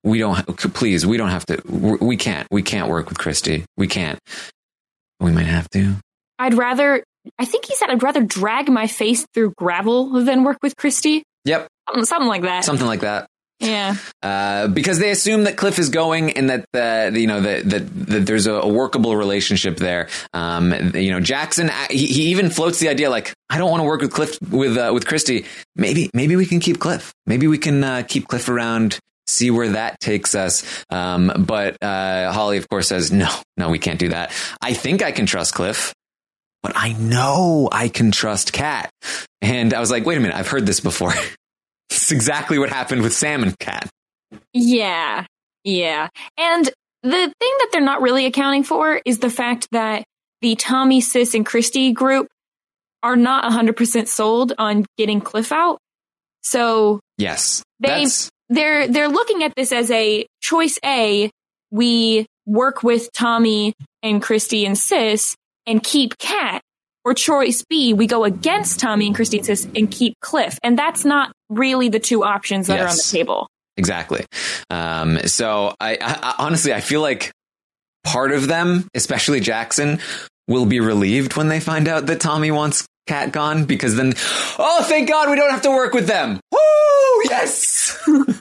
we don't, please, we don't have to, we can't, we can't work with Christy. We can't. We might have to. I'd rather, I think he said, I'd rather drag my face through gravel than work with Christy. Yep. Something, something like that. Something like that. Yeah. Uh, because they assume that Cliff is going and that, uh, you know, that, that, that there's a, a workable relationship there. Um, you know, Jackson, he, he even floats the idea like, I don't want to work with Cliff, with, uh, with Christy. Maybe, maybe we can keep Cliff. Maybe we can, uh, keep Cliff around, see where that takes us. Um, but, uh, Holly, of course, says, no, no, we can't do that. I think I can trust Cliff, but I know I can trust Kat. And I was like, wait a minute, I've heard this before. It's exactly what happened with Sam and Kat. Yeah, yeah. And the thing that they're not really accounting for is the fact that the Tommy, Sis, and Christy group are not one hundred percent sold on getting Cliff out. So yes, they they're they're looking at this as a choice A. We work with Tommy and Christy and Sis and keep Kat. Or choice B, we go against Tommy and Christy and Sis and keep Cliff. And that's not really the two options that yes. are on the table. Exactly. Um, so I, I honestly, I feel like part of them, especially Jackson, will be relieved when they find out that Tommy wants Kat gone, because then, oh, thank God we don't have to work with them. Woo! Yes.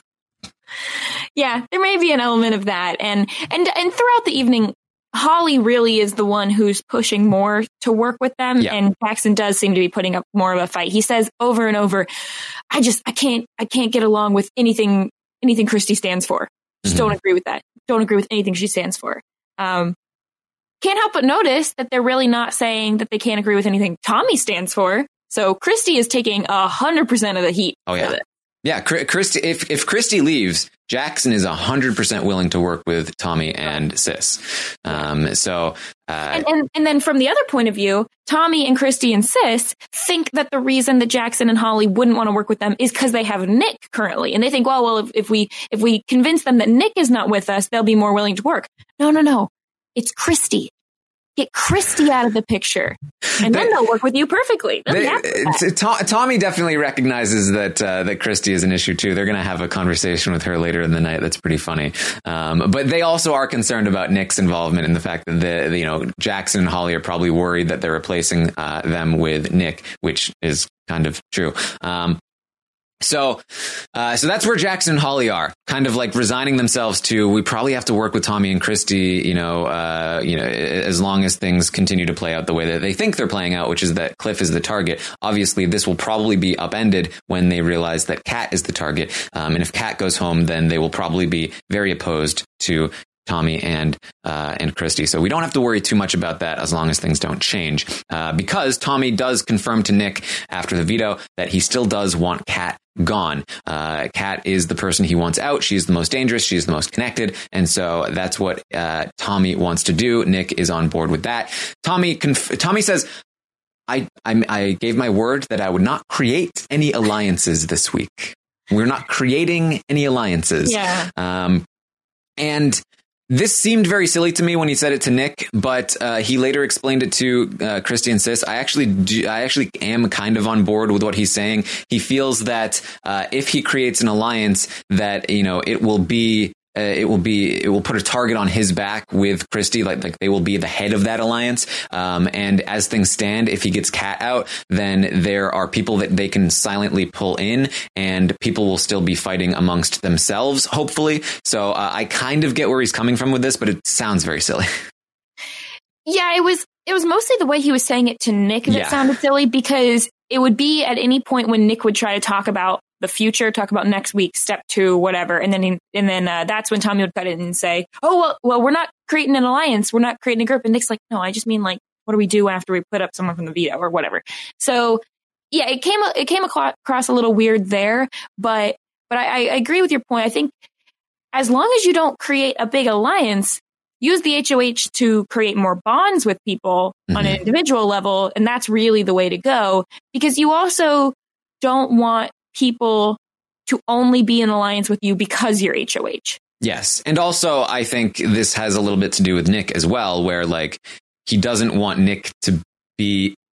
Yeah, there may be an element of that. And, and, and throughout the evening, Holly really is the one who's pushing more to work with them. Yeah. And Jackson does seem to be putting up more of a fight. He says over and over, I just, I can't, I can't get along with anything, anything Christy stands for. Just mm-hmm. don't agree with that. Don't agree with anything she stands for. Um, can't help but notice that they're really not saying that they can't agree with anything Tommy stands for. So Christy is taking a hundred percent of the heat. Oh yeah. Yeah. Christy, if, if Christy leaves, Jackson is a hundred percent willing to work with Tommy and Sis. Um, so, uh, and, and, and then from the other point of view, Tommy and Christy and Sis think that the reason that Jackson and Holly wouldn't want to work with them is because they have Nick currently. And they think, well, well, if, if we, if we convince them that Nick is not with us, they'll be more willing to work. No, no, no. It's Christy. Get Christy out of the picture, and then they, they'll work with you perfectly. They, t- Tommy definitely recognizes that uh, that Christy is an issue too. They're going to have a conversation with her later in the night. That's pretty funny. Um, but they also are concerned about Nick's involvement in the fact that the, the you know Jackson and Holly are probably worried that they're replacing uh, them with Nick, which is kind of true. Um, So, uh, so that's where Jackson and Holly are, kind of like resigning themselves to, we probably have to work with Tommy and Christy, you know, uh, you know, as long as things continue to play out the way that they think they're playing out, which is that Cliff is the target. Obviously, this will probably be upended when they realize that Kat is the target. Um, and if Kat goes home, then they will probably be very opposed to Tommy and uh, and Christy. So we don't have to worry too much about that as long as things don't change. Uh, because Tommy does confirm to Nick after the veto that he still does want Kat gone. Uh, Kat is the person he wants out. She's the most dangerous. She's the most connected. And so that's what uh, Tommy wants to do. Nick is on board with that. Tommy conf- Tommy says, I, I I gave my word that I would not create any alliances this week. We're not creating any alliances. Yeah. Um, and this seemed very silly to me when he said it to Nick, but uh, he later explained it to uh, Christy and Sis. I actually, do, I actually am kind of on board with what he's saying. He feels that uh, if he creates an alliance, that you know it will be. Uh, it will be, it will put a target on his back with Christy, like, like they will be the head of that alliance. Um, and as things stand, if he gets Kat out, then there are people that they can silently pull in and people will still be fighting amongst themselves, hopefully. So uh, I kind of get where he's coming from with this, but it sounds very silly. Yeah, it was, it was mostly the way he was saying it to Nick that yeah. sounded silly, because it would be at any point when Nick would try to talk about the future, talk about next week, step two, whatever. And then, he, and then uh, that's when Tommy would cut in and say, oh, well, well, we're not creating an alliance. We're not creating a group. And Nick's like, no, I just mean like, what do we do after we put up someone from the veto or whatever? So yeah, it came, it came across a little weird there, but, but I, I agree with your point. I think as long as you don't create a big alliance, use the H O H to create more bonds with people mm-hmm. on an individual level. And that's really the way to go, because you also don't want people to only be in alliance with you because you're H O H. Yes. And also, I think this has a little bit to do with Nick as well, where like he doesn't want Nick to be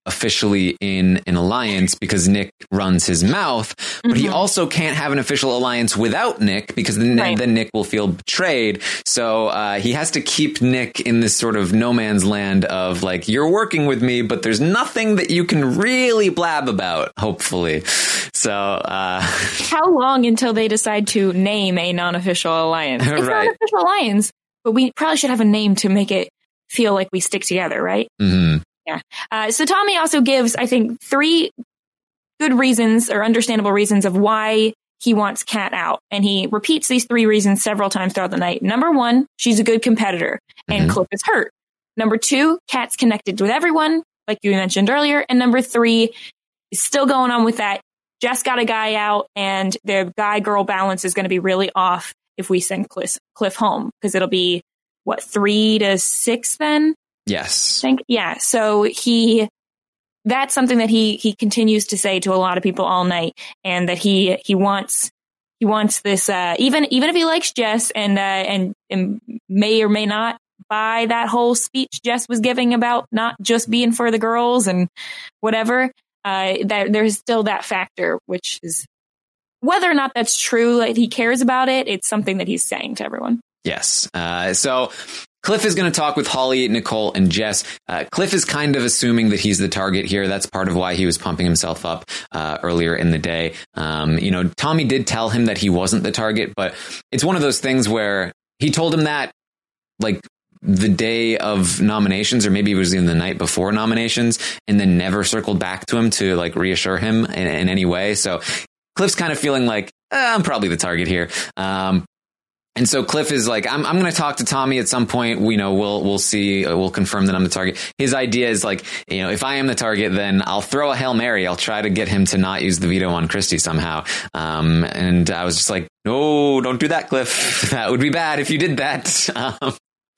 officially in an alliance because Nick runs his mouth, but mm-hmm. he also can't have an official alliance without Nick because then, right. then Nick will feel betrayed. So uh, he has to keep Nick in this sort of no man's land of like, you're working with me, but there's nothing that you can really blab about, hopefully. So uh, how long until they decide to name a non-official alliance? It's right. not an official alliance, but we probably should have a name to make it feel like we stick together, right? Mm-hmm. Yeah. Uh, so Tommy also gives, I think, three good reasons or understandable reasons of why he wants Kat out. And he repeats these three reasons several times throughout the night. Number one, she's a good competitor and mm-hmm. Cliff is hurt. Number two, Kat's connected with everyone, like you mentioned earlier. And number three is still going on with that. Jess got a guy out and the guy-girl balance is going to be really off if we send Cliff, Cliff home because it'll be, what, three to six then? Yes. I think, yeah. So he, that's something that he, he continues to say to a lot of people all night, and that he, he wants, he wants this, uh, even, even if he likes Jess and, uh, and, and may or may not buy that whole speech Jess was giving about not just being for the girls and whatever, uh, that there's still that factor, which is whether or not that's true, like he cares about it. It's something that he's saying to everyone. Yes. Uh, so Cliff is going to talk with Holly, Nicole, and Jess. Uh, Cliff is kind of assuming that he's the target here. That's part of why he was pumping himself up uh, earlier in the day. Um, you know, Tommy did tell him that he wasn't the target, but it's one of those things where he told him that, like, the day of nominations, or maybe it was even the night before nominations, and then never circled back to him to, like, reassure him in, in any way. So Cliff's kind of feeling like, eh, I'm probably the target here. Um, And so Cliff is like, I'm, I'm going to talk to Tommy at some point. We know we'll, we'll see. Uh, we'll confirm that I'm the target. His idea is like, you know, if I am the target, then I'll throw a Hail Mary. I'll try to get him to not use the veto on Christie somehow. Um, and I was just like, no, don't do that, Cliff. That would be bad if you did that. Um,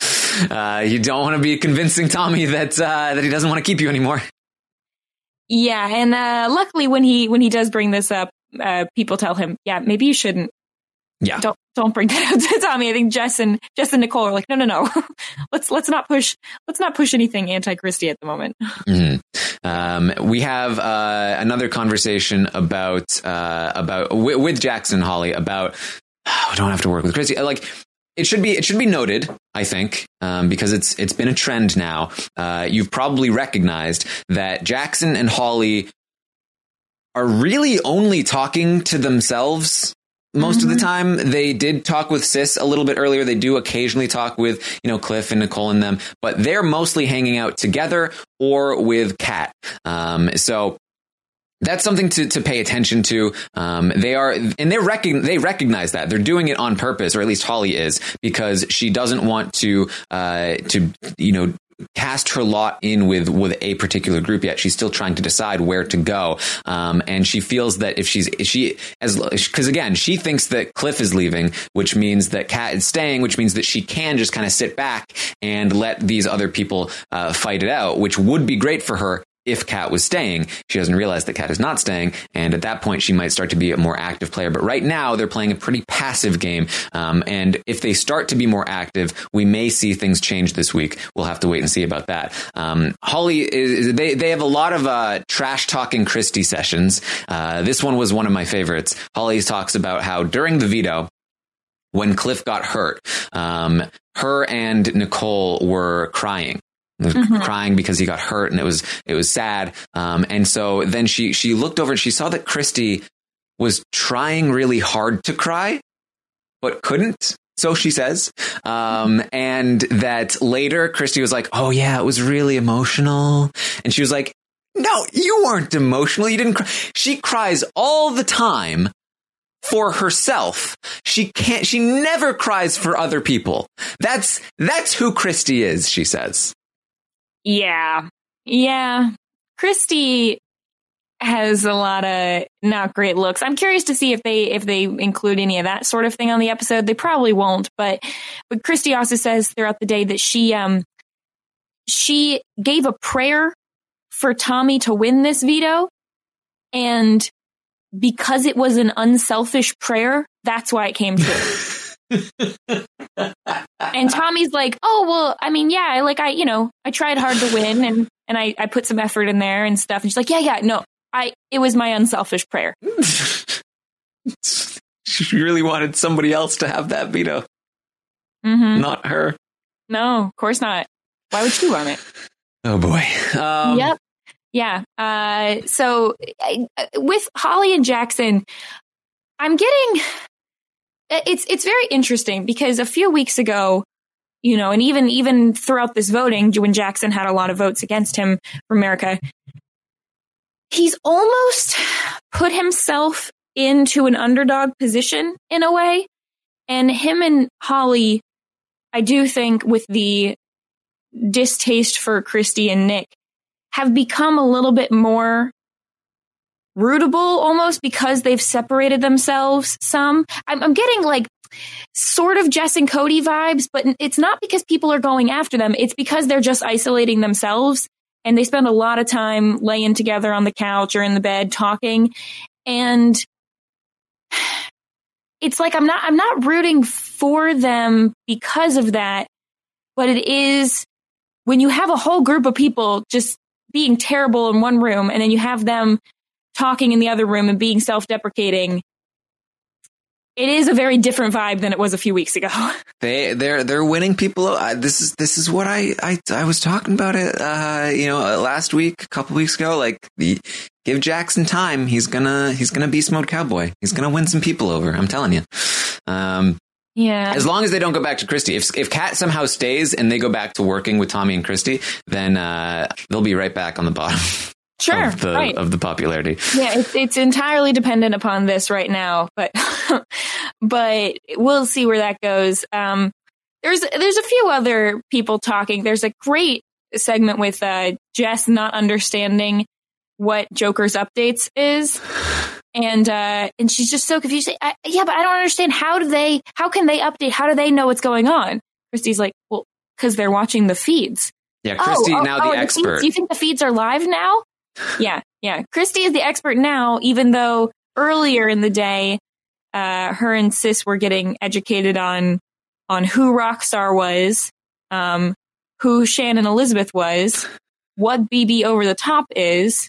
uh, you don't want to be convincing Tommy that, uh, that he doesn't want to keep you anymore. Yeah. And, uh, luckily when he, when he does bring this up, uh, people tell him, yeah, maybe you shouldn't. Yeah. Don't don't bring that up to Tommy. I think Jess and Jess and Nicole are like, no, no, no. let's let's not push let's not push anything anti-Christie at the moment. Mm-hmm. Um, we have uh, another conversation about uh, about w- with Jackson and Holly about oh, we don't have to work with Christie. Like it should be it should be noted, I think, um, because it's it's been a trend now. Uh, you've probably recognized that Jackson and Holly are really only talking to themselves. Most mm-hmm. of the time. They did talk with Sis a little bit earlier. They do occasionally talk with, you know, Cliff and Nicole and them, but they're mostly hanging out together or with Kat. Um, so that's something to, to pay attention to. Um, they are, and they recognize, they recognize that they're doing it on purpose, or at least Holly is, because she doesn't want to, uh, to, you know, cast her lot in with with a particular group yet. She's still trying to decide where to go, um, and she feels that if she's if she as because again she thinks that Cliff is leaving, which means that Kat is staying, which means that she can just kind of sit back and let these other people uh, fight it out, which would be great for her if Kat was staying. She doesn't realize that Kat is not staying, and at that point she might start to be a more active player. But right now they're playing a pretty passive game, um, and if they start to be more active, we may see things change this week. We'll have to wait and see about that. Um, Holly is they they have a lot of uh, trash talking Christie sessions. Uh, this one was one of my favorites. Holly talks about how during the veto, when Cliff got hurt, um, her and Nicole were crying. Mm-hmm. Crying because he got hurt, and it was it was sad. Um, and so then she she looked over and she saw that Christie was trying really hard to cry, but couldn't. So she says, um, and that later Christie was like, "Oh yeah, it was really emotional," and she was like, "No, you weren't emotional. You didn't cry." She cries all the time for herself. She can't. She never cries for other people. That's that's who Christie is. She says. Yeah. Yeah. Christie has a lot of not great looks. I'm curious to see if they if they include any of that sort of thing on the episode. They probably won't, but but Christie also says throughout the day that she um she gave a prayer for Tommy to win this veto, and because it was an unselfish prayer, that's why it came true. And Tommy's like, oh, well, I mean, yeah, like I, you know, I tried hard to win and, and I, I put some effort in there and stuff. And she's like, yeah, yeah, no, I, it was my unselfish prayer. She really wanted somebody else to have that veto. Mm-hmm. Not her. No, of course not. Why would she want it? Oh boy. Um, yep. Yeah. Uh, so I, with Holly and Jackson, I'm getting, it's, it's very interesting because a few weeks ago, you know, and even, even throughout this voting, when Jackson had a lot of votes against him for America, he's almost put himself into an underdog position in a way. And him and Holly, I do think with the distaste for Christy and Nick, have become a little bit more rootable almost because they've separated themselves some. I'm, I'm getting like sort of Jess and Cody vibes, but it's not because people are going after them. It's because they're just isolating themselves and they spend a lot of time laying together on the couch or in the bed talking. And it's like, I'm not, I'm not rooting for them because of that, but it is when you have a whole group of people just being terrible in one room and then you have them talking in the other room and being self-deprecating, it is a very different vibe than it was a few weeks ago. They they're they're winning people. Uh, this is this is what I I, I was talking about it. Uh, you know, uh, last week, a couple weeks ago. Like, the, give Jackson time. He's gonna he's gonna beast mode cowboy. He's gonna win some people over. I'm telling you. Um, yeah. As long as they don't go back to Christy. If if Kat somehow stays and they go back to working with Tommy and Christy, then uh, they'll be right back on the bottom. Sure, of the, right. of the popularity. Yeah, it's, it's entirely dependent upon this right now, but but we'll see where that goes. Um, there's there's a few other people talking. There's a great segment with uh, Jess not understanding what Joker's updates is, and uh, and she's just so confused. I, yeah, but I don't understand. How do they? How can they update? How do they know what's going on? Christy's like, well, because they're watching the feeds. Yeah, Christy oh, now oh, the oh, expert. The feeds, do you think the feeds are live now? Yeah, yeah. Christy is the expert now, even though earlier in the day, uh, her and Sis were getting educated on on who Rockstar was, um, who Shannon Elizabeth was, what B B Over the Top is.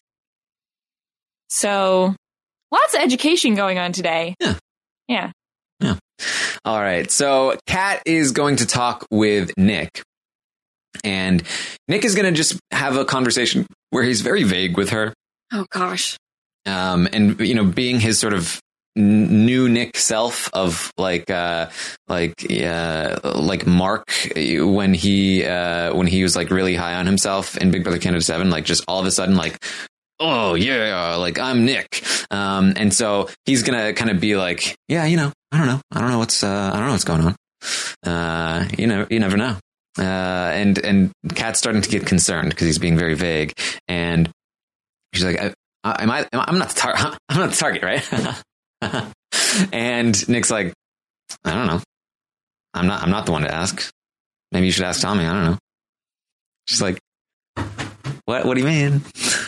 So, lots of education going on today. Yeah. Yeah. Yeah. All right. So, Kat is going to talk with Nick. And Nick is going to just have a conversation where he's very vague with her. Oh, gosh. Um, and, you know, being his sort of n- new Nick self of like, uh, like, uh, like Mark when he, uh, when he was like really high on himself in Big Brother Canada seven, like just all of a sudden, like, oh yeah, like I'm Nick. Um, and so he's going to kind of be like, yeah, you know, I don't know. I don't know what's, uh, I don't know what's going on. Uh, you know, you never know. Uh, and, and Kat's starting to get concerned because he's being very vague. And she's like, I, I, am I, I'm not the target. I'm not the target, right? And Nick's like, I don't know. I'm not, I'm not the one to ask. Maybe you should ask Tommy. I don't know. She's like, what, what do you mean?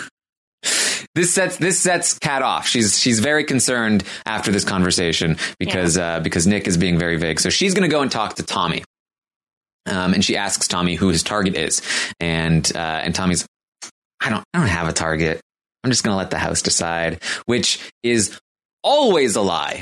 This sets, this sets Kat off. She's, she's very concerned after this conversation because, yeah. uh, because Nick is being very vague. So she's going to go and talk to Tommy. Um, and she asks Tommy who his target is. And, uh, and Tommy's, I don't, I don't have a target. I'm just going to let the house decide, which is always a lie.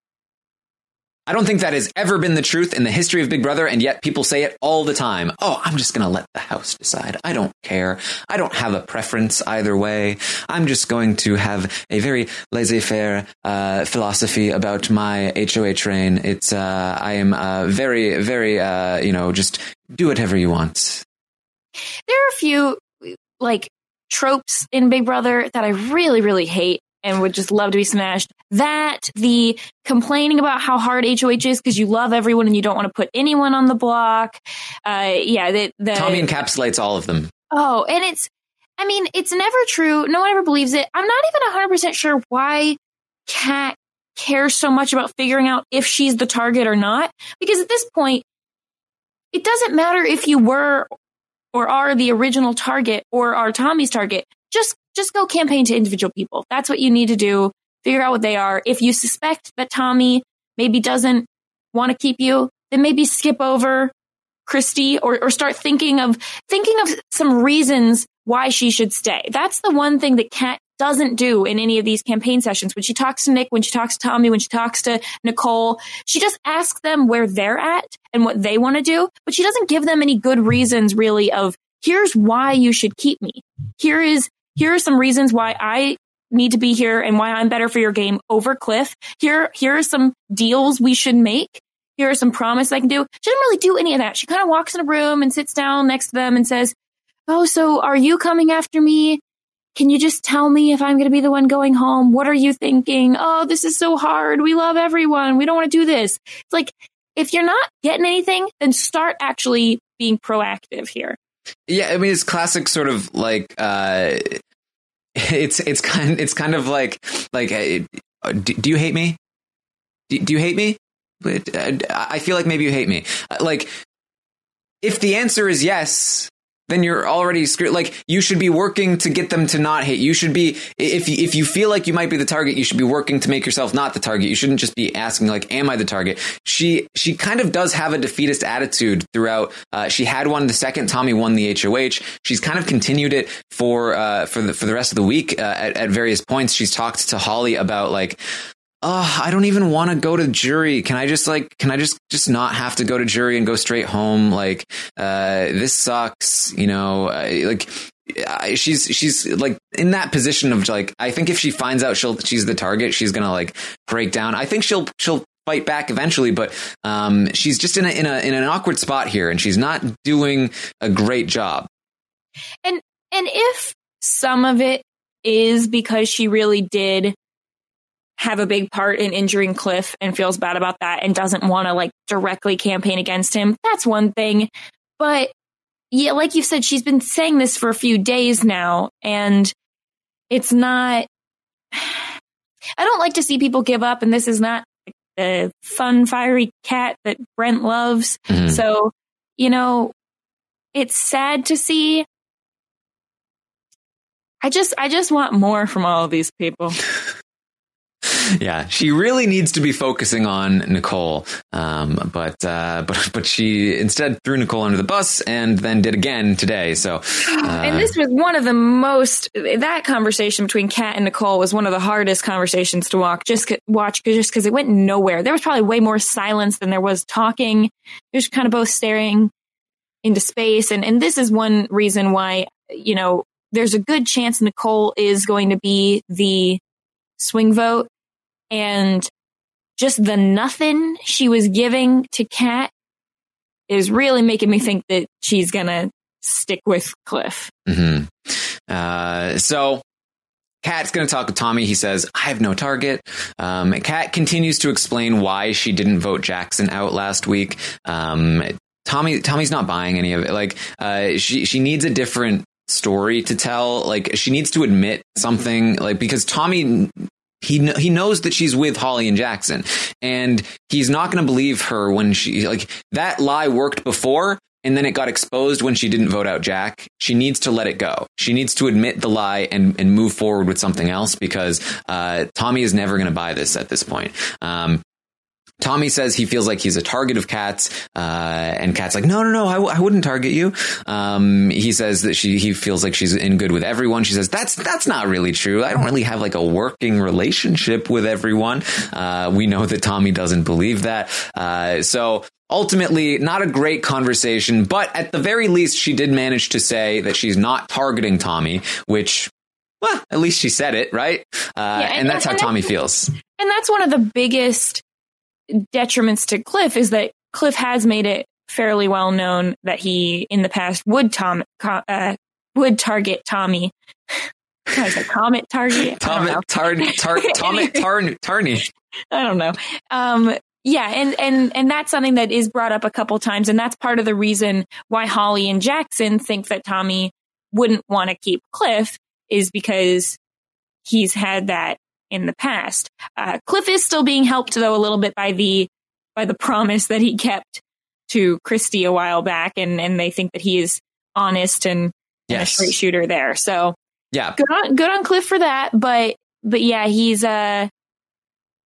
I don't think that has ever been the truth in the history of Big Brother. And yet people say it all the time. Oh, I'm just going to let the house decide. I don't care. I don't have a preference either way. I'm just going to have a very laissez-faire uh, philosophy about my H O H reign. It's, uh, I am uh, very, very, uh, you know, just do whatever you want. There are a few like tropes in Big Brother that I really, really hate and would just love to be smashed. That, the complaining about how hard H O H is because you love everyone and you don't want to put anyone on the block. Uh, yeah, the, the Tommy encapsulates all of them. Oh, and it's, I mean, it's never true. No one ever believes it. I'm not even one hundred percent sure why Kat cares so much about figuring out if she's the target or not. Because at this point, it doesn't matter if you were or are the original target or are Tommy's target. Just Just go campaign to individual people. That's what you need to do. Figure out what they are. If you suspect that Tommy maybe doesn't want to keep you, then maybe skip over Christy or, or start thinking of thinking of some reasons why she should stay. That's the one thing that Kat doesn't do in any of these campaign sessions. When she talks to Nick, when she talks to Tommy, when she talks to Nicole, she just asks them where they're at and what they want to do, but she doesn't give them any good reasons really of, here's why you should keep me. Here is, here are some reasons why I need to be here and why I'm better for your game over Cliff. Here, here are some deals we should make. Here are some promises I can do. She doesn't really do any of that. She kind of walks in a room and sits down next to them and says, oh, so are you coming after me? Can you just tell me if I'm going to be the one going home? What are you thinking? Oh, this is so hard. We love everyone. We don't want to do this. It's like, if you're not getting anything, then start actually being proactive here. Yeah, I mean, it's classic sort of like, uh, it's it's kind it's kind of like, like, uh, do, do you hate me? Do, do you hate me? But uh, I feel like maybe you hate me. Uh, like, if the answer is yes, then you're already screwed. Like, you should be working to get them to not hate. You should be, if you, if you feel like you might be the target, you should be working to make yourself not the target. You shouldn't just be asking, like, am I the target? She, she kind of does have a defeatist attitude throughout. Uh, she had one the second Tommy won the H O H. She's kind of continued it for, uh, for the, for the rest of the week. Uh, at, at various points, she's talked to Holly about, like, oh, I don't even want to go to jury. Can I just like, can I just, just not have to go to jury and go straight home? Like, uh, this sucks, you know, uh, like, uh, she's, she's like in that position of like, I think if she finds out she'll, she's the target, she's going to like break down. I think she'll, she'll fight back eventually, but, um, she's just in a, in a, in an awkward spot here and she's not doing a great job. And, and if some of it is because she really did have a big part in injuring Cliff and feels bad about that and doesn't want to like directly campaign against him, that's one thing. But yeah, like you said, she's been saying this for a few days now, and it's not, I don't like to see people give up, and this is not the fun, fiery Kat that Brent loves. Mm-hmm. So, you know, it's sad to see. I just, I just want more from all of these people. Yeah, she really needs to be focusing on Nicole, um, but uh, but but she instead threw Nicole under the bus and then did again today. So, uh, and this was one of the most that conversation between Kat and Nicole was one of the hardest conversations to walk just watch just because it went nowhere. There was probably way more silence than there was talking. They were just kind of both staring into space, and and this is one reason why, you know, there's a good chance Nicole is going to be the swing vote. And just the nothing she was giving to Kat is really making me think that she's going to stick with Cliff. Mm-hmm. Uh, so Kat's going to talk to Tommy. He says, I have no target. Um, Kat continues to explain why she didn't vote Jackson out last week. Um, Tommy, Tommy's not buying any of it. Like, uh, she, she needs a different story to tell. Like, she needs to admit something, like, because Tommy, He he knows that she's with Holly and Jackson, and he's not going to believe her when she, like, that lie worked before and then it got exposed when she didn't vote out Jack. She needs to let it go. She needs to admit the lie and, and move forward with something else, because uh, Tommy is never going to buy this at this point. Um, Tommy says he feels like he's a target of Kat's, uh, and Kat's like, no, no, no, I, w- I wouldn't target you. Um, he says that she, he feels like she's in good with everyone. She says, that's, that's not really true. I don't really have like a working relationship with everyone. Uh, we know that Tommy doesn't believe that. Uh, so ultimately not a great conversation, but at the very least, she did manage to say that she's not targeting Tommy, which, well, at least she said it, right? Uh, yeah, and, and that's and, how and Tommy that's, feels. And that's one of the biggest detriments to Cliff, is that Cliff has made it fairly well known that he in the past would Tom uh, would target Tommy. What is it, Comet target? Comet tar tar Comet tar Tarney. I don't know. Um, yeah, and and and that's something that is brought up a couple times, and that's part of the reason why Holly and Jackson think that Tommy wouldn't want to keep Cliff, is because he's had that in the past. Uh, Cliff is still being helped, though, a little bit by the by the promise that he kept to Christy a while back, and, and they think that he is honest and, yes. and a straight shooter there. So yeah, good on good on Cliff for that. But but yeah, he's uh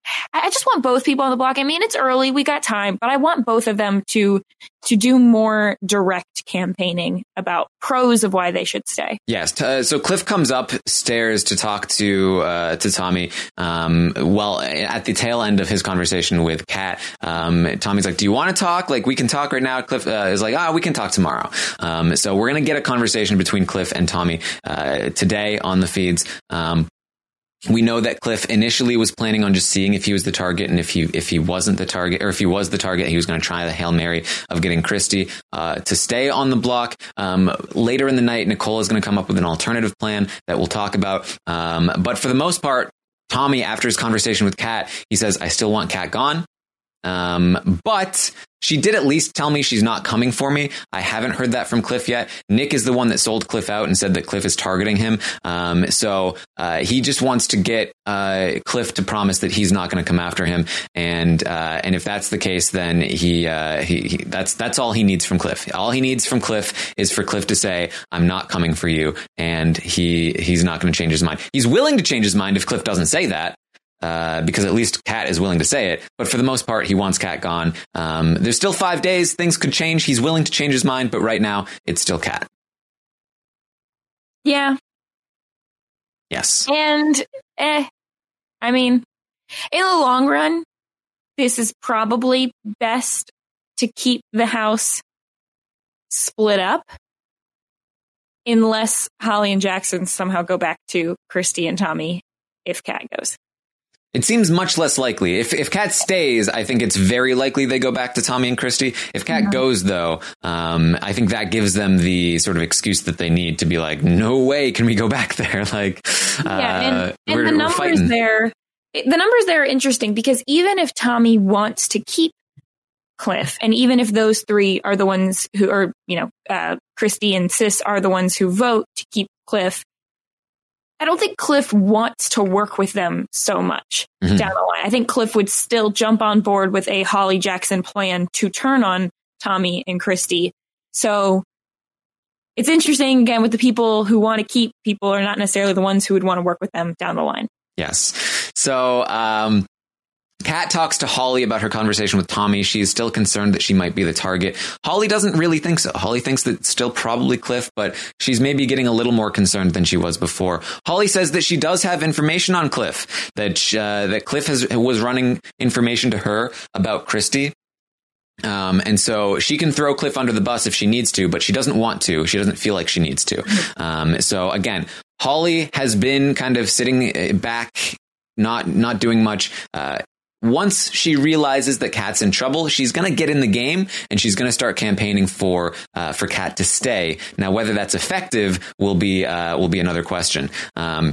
I just want both people on the block. I mean, it's early, we got time, but I want both of them to to do more direct campaigning about pros of why they should stay. Yes. Uh, so Cliff comes upstairs to talk to uh, to Tommy. Um, well, at the tail end of his conversation with Kat, um, Tommy's like, "Do you want to talk? Like, we can talk right now." Cliff uh, is like, "Ah, oh, we can talk tomorrow." Um, so we're gonna get a conversation between Cliff and Tommy uh, today on the feeds. Um, We know that Cliff initially was planning on just seeing if he was the target, and if he if he wasn't the target, or if he was the target, he was going to try the Hail Mary of getting Christy uh, to stay on the block. Um, later in the night, Nicole is going to come up with an alternative plan that we'll talk about. Um, but for the most part, Tommy, after his conversation with Kat, he says, "I still want Kat gone. Um, but she did at least tell me she's not coming for me." I haven't heard that from Cliff yet. Nick is the one that sold Cliff out and said that Cliff is targeting him. Um, so uh, he just wants to get uh, Cliff to promise that he's not going to come after him. And uh, and if that's the case, then he, uh, he he that's that's all he needs from Cliff. All he needs from Cliff is for Cliff to say, "I'm not coming for you," and he he's not going to change his mind. He's willing to change his mind if Cliff doesn't say that. Uh, because at least Kat is willing to say it. But for the most part, he wants Kat gone. Um, there's still five days. Things could change. He's willing to change his mind. But right now, it's still Kat. Yeah. Yes. And, eh, I mean, in the long run, this is probably best to keep the house split up. Unless Holly and Jackson somehow go back to Christy and Tommy if Kat goes. It seems much less likely. If if Kat stays, I think it's very likely they go back to Tommy and Christy. If Kat yeah. goes, though, um, I think that gives them the sort of excuse that they need to be like, "No way can we go back there." Like, yeah, uh, and, and we're, the numbers we're fighting. there, the numbers there are interesting because even if Tommy wants to keep Cliff, and even if those three are the ones who are, you know, uh, Christy and Sis are the ones who vote to keep Cliff, I don't think Cliff wants to work with them so much mm-hmm. down the line. I think Cliff would still jump on board with a Holly Jackson plan to turn on Tommy and Christy. So it's interesting, again, with the people who want to keep people are not necessarily the ones who would want to work with them down the line. Yes. So, um, Kat talks to Holly about her conversation with Tommy. She's still concerned that she might be the target. Holly doesn't really think so. Holly thinks that it's still probably Cliff, but she's maybe getting a little more concerned than she was before. Holly says that she does have information on Cliff, that uh, that Cliff has was running information to her about Christy. Um, and so she can throw Cliff under the bus if she needs to, but she doesn't want to. She doesn't feel like she needs to. Um, so again, Holly has been kind of sitting back, not not doing much. Uh, Once she realizes that Kat's in trouble, she's going to get in the game and she's going to start campaigning for uh, for Kat to stay. Now, whether that's effective will be uh, will be another question. Um,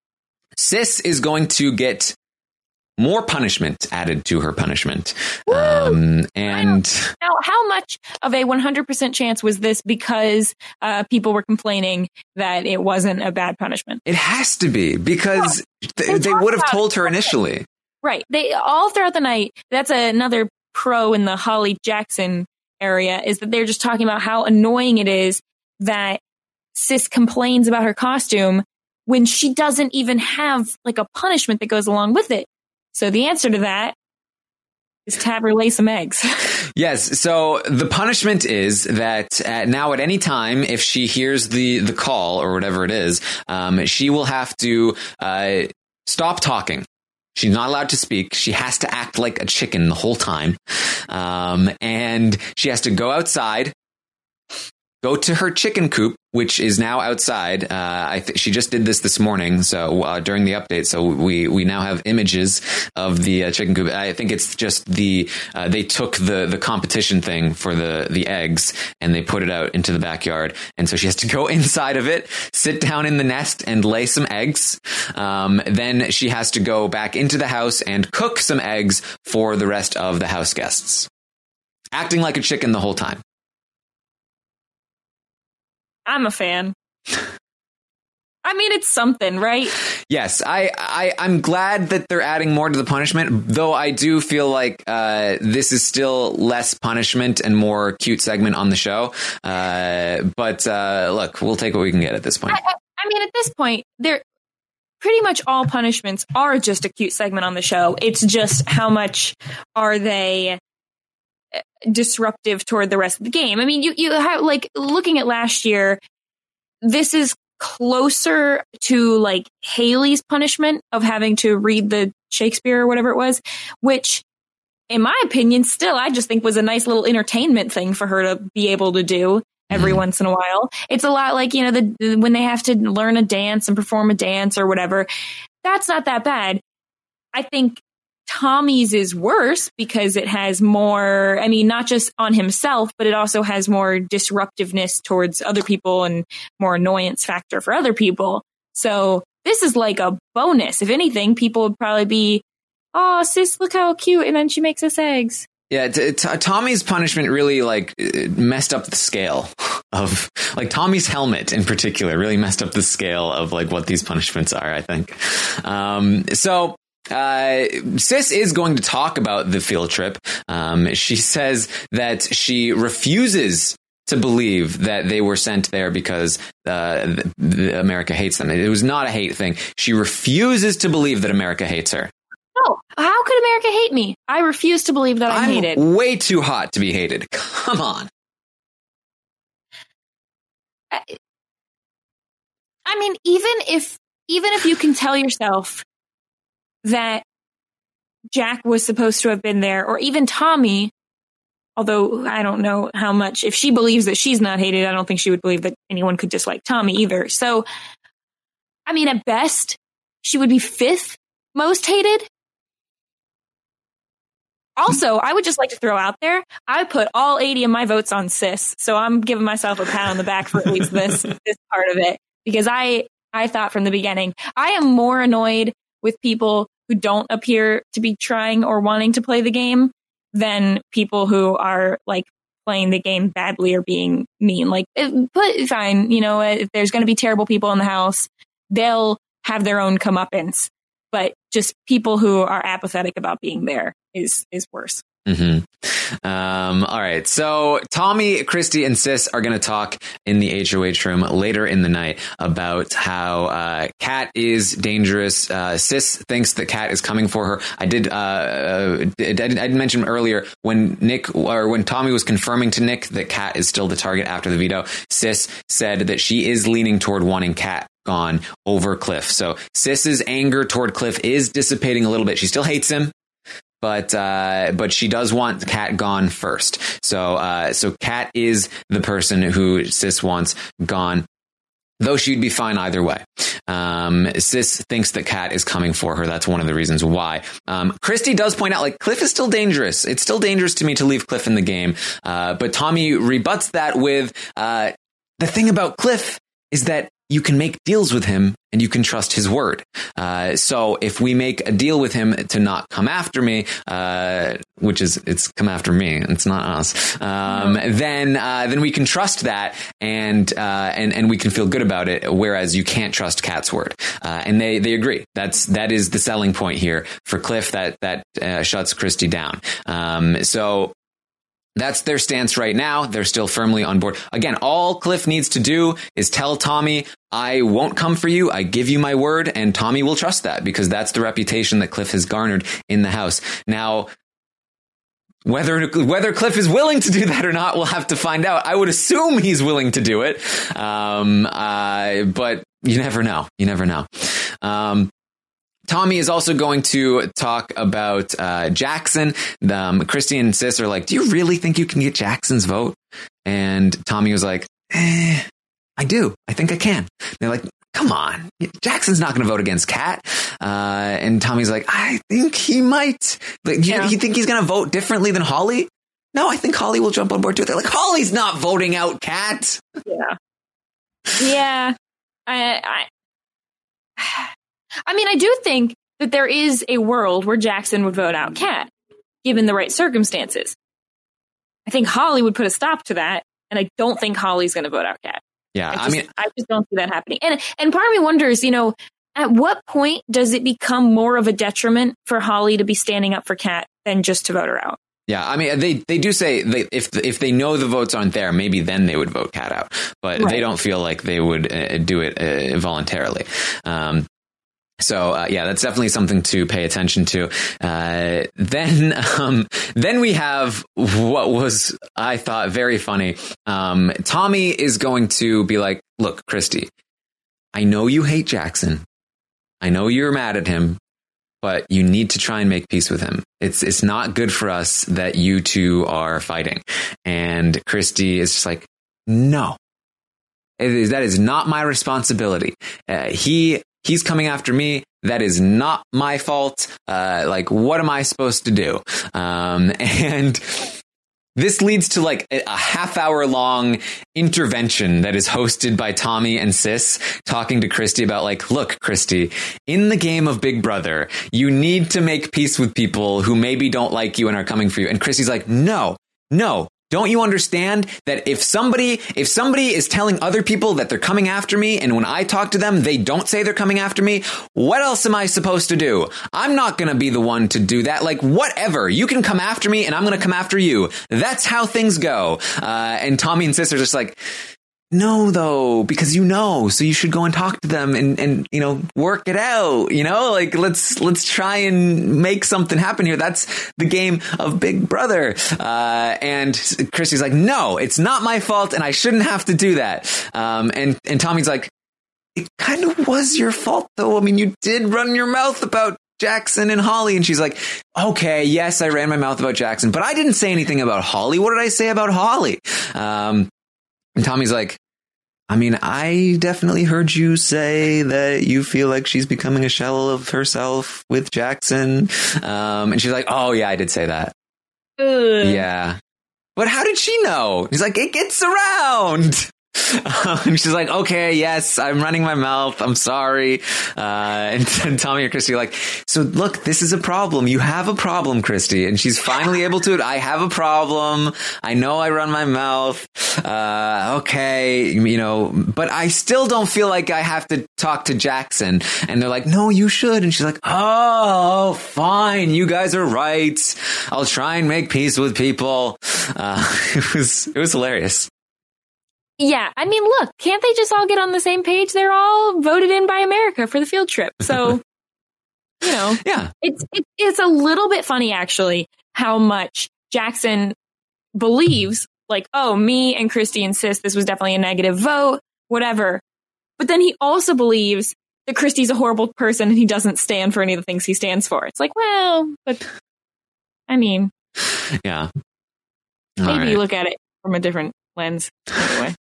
Sis is going to get more punishment added to her punishment. Um, and now, how much of a one hundred percent chance was this because uh, people were complaining that it wasn't a bad punishment? It has to be because no, they, they, they would have told her initially. Right. They all throughout the night. That's another pro in the Holly Jackson area is that they're just talking about how annoying it is that Sis complains about her costume when she doesn't even have like a punishment that goes along with it. So the answer to that is to have her lay some eggs. Yes. So the punishment is that uh, now at any time, if she hears the, the call or whatever it is, um, she will have to uh, stop talking. She's not allowed to speak. She has to act like a chicken the whole time. Um, and she has to go outside, go to her chicken coop, which is now outside. Uh, I th- she just did this this morning. So uh, during the update, so we, we now have images of the uh, chicken coop. I think it's just the, uh, they took the, the competition thing for the, the eggs and they put it out into the backyard. And so she has to go inside of it, sit down in the nest and lay some eggs. Um, then she has to go back into the house and cook some eggs for the rest of the house guests, acting like a chicken the whole time. I'm a fan. I mean, it's something, right? Yes, I, I, I'm glad that they're adding more to the punishment, though I do feel like uh, this is still less punishment and more cute segment on the show. Uh, but uh, look, we'll take what we can get at this point. I, I, I mean, at this point, there pretty much all punishments are just a cute segment on the show. It's just how much are they disruptive toward the rest of the game. I mean, you, you have, like, looking at last year, this is closer to, like, Haley's punishment of having to read the Shakespeare or whatever it was, which, in my opinion, still, I just think was a nice little entertainment thing for her to be able to do every once in a while. It's a lot like, you know, the when they have to learn a dance and perform a dance or whatever. That's not that bad. I think Tommy's is worse because it has more, I mean, not just on himself, but it also has more disruptiveness towards other people and more annoyance factor for other people. So this is like a bonus. If anything, people would probably be, oh, sis, look how cute. And then she makes us eggs. Yeah, t- t- Tommy's punishment really, like, messed up the scale of, like, Tommy's helmet in particular really messed up the scale of, like, what these punishments are, I think. Um, so, uh, Sis is going to talk about the field trip. Um, she says that she refuses to believe that they were sent there because uh, the, the America hates them. It was not a hate thing. She refuses to believe that America hates her. No, how could America hate me? I refuse to believe that I'm, I'm hated. Way too hot to be hated. Come on. I, I mean, even if even if you can tell yourself that Jack was supposed to have been there, or even Tommy, although I don't know how much, if she believes that she's not hated, I don't think she would believe that anyone could dislike Tommy either. So, I mean, at best, she would be fifth most hated. Also, I would just like to throw out there, I put all eighty of my votes on Sis, so I'm giving myself a pat on the back for at least this this part of it, because I, I thought from the beginning, I am more annoyed with people who don't appear to be trying or wanting to play the game than people who are, like, playing the game badly or being mean. Like, it, but fine, you know, if there's going to be terrible people in the house, they'll have their own comeuppance. But just people who are apathetic about being there is is worse. Mm-hmm. Um, all right. So Tommy, Christy, and Sis are going to talk in the H O H room later in the night about how uh, Kat is dangerous. Uh, Sis thinks that Kat is coming for her. I did. Uh, uh, I did mention earlier when Nick or when Tommy was confirming to Nick that Kat is still the target after the veto. Sis said that she is leaning toward wanting Kat gone over Cliff. So Sis's anger toward Cliff is dissipating a little bit. She still hates him, but uh, but she does want Kat gone first. So uh, so Kat is the person who Sis wants gone, though she'd be fine either way. Um, Sis thinks that Kat is coming for her. That's one of the reasons why. Um, Christy does point out, like, Cliff is still dangerous. It's still dangerous to me to leave Cliff in the game. Uh, but Tommy rebuts that with uh, the thing about Cliff is that you can make deals with him and you can trust his word. Uh, so if we make a deal with him to not come after me, uh, which is, it's come after me, it's not us, um, no. then, uh, then we can trust that and, uh, and, and we can feel good about it. Whereas you can't trust Kat's word. Uh, and they, they agree. That's, that is the selling point here for Cliff that, that, uh, shuts Christy down. Um, so, that's their stance right now. They're still firmly on board. Again, all Cliff needs to do is tell Tommy, I won't come for you. I give you my word. And Tommy will trust that because that's the reputation that Cliff has garnered in the house. Now, whether whether Cliff is willing to do that or not, we'll have to find out. I would assume he's willing to do it. Um, uh, but you never know. You never know. Um, Tommy is also going to talk about uh, Jackson. Um, Christy and Sis are like, do you really think you can get Jackson's vote? And Tommy was like, eh, I do. I think I can. They're like, come on. Jackson's not going to vote against Kat. Uh, and Tommy's like, I think he might. Like, you, yeah. you think he's going to vote differently than Holly? No, I think Holly will jump on board too. They're like, Holly's not voting out Kat. Yeah. Yeah. I... I... I mean, I do think that there is a world where Jackson would vote out Kat, given the right circumstances. I think Holly would put a stop to that, and I don't think Holly's going to vote out Kat. Yeah, I, just, I mean, I just don't see that happening. And and part of me wonders, you know, at what point does it become more of a detriment for Holly to be standing up for Kat than just to vote her out? Yeah, I mean, they, they do say they, if if they know the votes aren't there, maybe then they would vote Kat out, but right. They don't feel like they would uh, do it uh, voluntarily. Um, So, uh, yeah, that's definitely something to pay attention to. Uh, then, um, then we have what was, I thought, very funny. Um, Tommy is going to be like, look, Christy, I know you hate Jackson. I know you're mad at him, but you need to try and make peace with him. It's, it's not good for us that you two are fighting. And Christy is just like, no, it is, that is not my responsibility. Uh, he, He's coming after me. That is not my fault. Uh, like, what am I supposed to do? Um, and this leads to like a, a half hour long intervention that is hosted by Tommy and Sis talking to Christy about like, look, Christy, in the game of Big Brother, you need to make peace with people who maybe don't like you and are coming for you. And Christy's like, no, no. Don't you understand that if somebody, if somebody is telling other people that they're coming after me, and when I talk to them, they don't say they're coming after me, what else am I supposed to do? I'm not going to be the one to do that. Like, whatever. You can come after me and I'm going to come after you. That's how things go. Uh, and Tommy and Sis are just like, no, though, because you know, so you should go and talk to them and, and, you know, work it out, you know, like, let's, let's try and make something happen here. That's the game of Big Brother. Uh, and Christy's like, no, it's not my fault and I shouldn't have to do that. Um, and, and Tommy's like, it kind of was your fault, though. I mean, you did run your mouth about Jackson and Holly. And she's like, okay, yes, I ran my mouth about Jackson, but I didn't say anything about Holly. What did I say about Holly? Um, And Tommy's like, I mean, I definitely heard you say that you feel like she's becoming a shell of herself with Jackson. Um, and she's like, oh, yeah, I did say that. Ugh. Yeah. But how did she know? He's like, it gets around. Um, and she's like, okay, yes, I'm running my mouth. I'm sorry. Uh, and, and Tommy and Christy are like, so look, this is a problem. You have a problem, Christy. And she's finally able to, I have a problem. I know I run my mouth. Uh, okay, you know, but I still don't feel like I have to talk to Jackson. And they're like, no, you should. And she's like, oh, fine. You guys are right. I'll try and make peace with people. Uh, it was, it was hilarious. Yeah, I mean, look, can't they just all get on the same page? They're all voted in by America for the field trip. So, you know, yeah, it's it, it's a little bit funny, actually, how much Jackson believes, like, oh, me and Christy and Sis, this was definitely a negative vote, whatever. But then he also believes that Christy's a horrible person and he doesn't stand for any of the things he stands for. It's like, well, but I mean, yeah, maybe right. you look at it from a different lens anyway.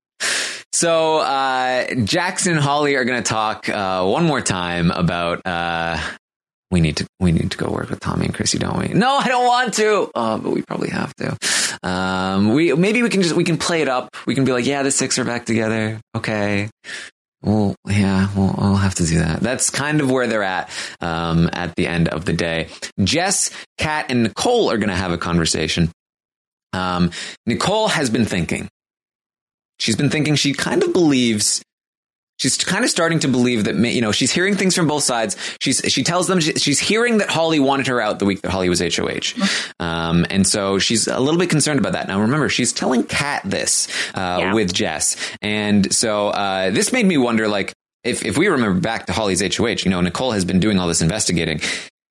So uh, Jackson and Holly are going to talk uh, one more time about uh, we need to we need to go work with Tommy and Chrissy, don't we? No, I don't want to. Oh, but we probably have to. Um, we maybe we can just we can play it up. We can be like, yeah, the six are back together. Okay. Well, yeah, we'll, we'll have to do that. That's kind of where they're at um, at the end of the day. Jess, Kat, and Nicole are going to have a conversation. Um, Nicole has been thinking. She's been thinking she kind of believes, she's kind of starting to believe that, you know, she's hearing things from both sides. She's, she tells them she, she's hearing that Holly wanted her out the week that Holly was H O H. Um, and so she's a little bit concerned about that. Now, remember, she's telling Kat this uh, yeah. with Jess. And so uh, this made me wonder, like, if, if we remember back to Holly's H O H, you know, Nicole has been doing all this investigating.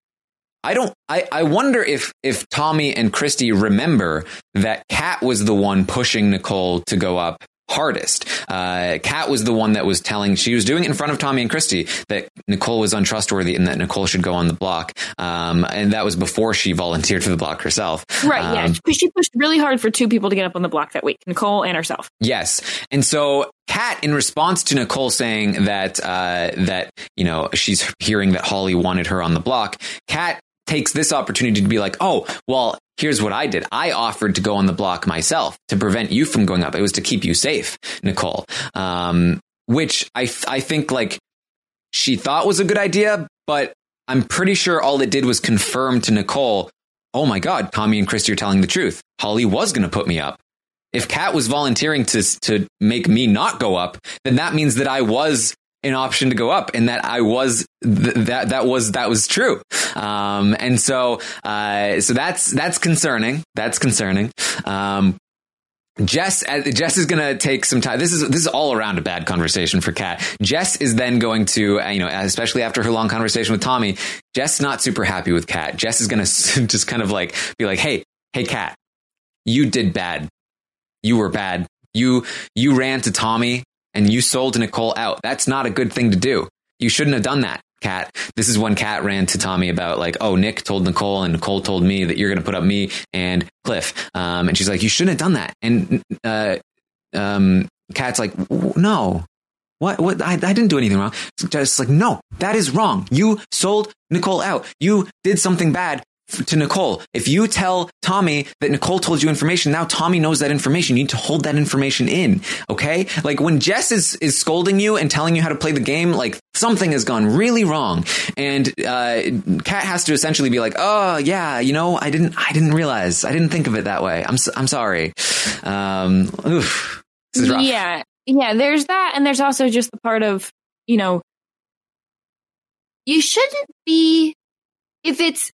I don't, I, I wonder if, if Tommy and Christy remember that Kat was the one pushing Nicole to go up hardest. Uh, Kat was the one that was telling, she was doing it in front of Tommy and Christy, that Nicole was untrustworthy and that Nicole should go on the block. Um, and that was before she volunteered for the block herself. Right. Um, yeah. Because she pushed really hard for two people to get up on the block that week, Nicole and herself. Yes. And so Kat, in response to Nicole saying that, uh, that, you know, she's hearing that Holly wanted her on the block, Kat takes this opportunity to be like, oh, well, here's what I did. I offered to go on the block myself to prevent you from going up. It was to keep you safe, Nicole. Um, which I, th- I think like she thought was a good idea, but I'm pretty sure all it did was confirm to Nicole, oh my God, Tommy and Christy are telling the truth. Holly was going to put me up. If Kat was volunteering to, to make me not go up, then that means that I was an option to go up and that I was th- that that was that was true. Um, and so uh, so that's that's concerning. That's concerning. Um, Jess, Jess is going to take some time. This is this is all around a bad conversation for Kat. Jess is then going to, you know, especially after her long conversation with Tommy, Jess not super happy with Kat. Jess is going to just kind of like be like, hey, hey, Kat, you did bad. You were bad. You you ran to Tommy and you sold Nicole out. That's not a good thing to do. You shouldn't have done that, Kat. This is when Kat ran to Tommy about like, oh, Nick told Nicole and Nicole told me that you're going to put up me and Cliff. Um, and she's like, you shouldn't have done that. And uh, um, Kat's like, no, what? What? I, I didn't do anything wrong. Just like, no, that is wrong. You sold Nicole out. You did something bad to Nicole. If you tell Tommy that Nicole told you information, now Tommy knows that information. You need to hold that information in. Okay. Like when Jess is, is scolding you and telling you how to play the game, like something has gone really wrong. And, uh, Kat has to essentially be like, oh yeah, you know, I didn't, I didn't realize, I didn't think of it that way. I'm, I'm sorry. Um, oof, this is rough. Yeah. Yeah. There's that. And there's also just the part of, you know, you shouldn't be, if it's,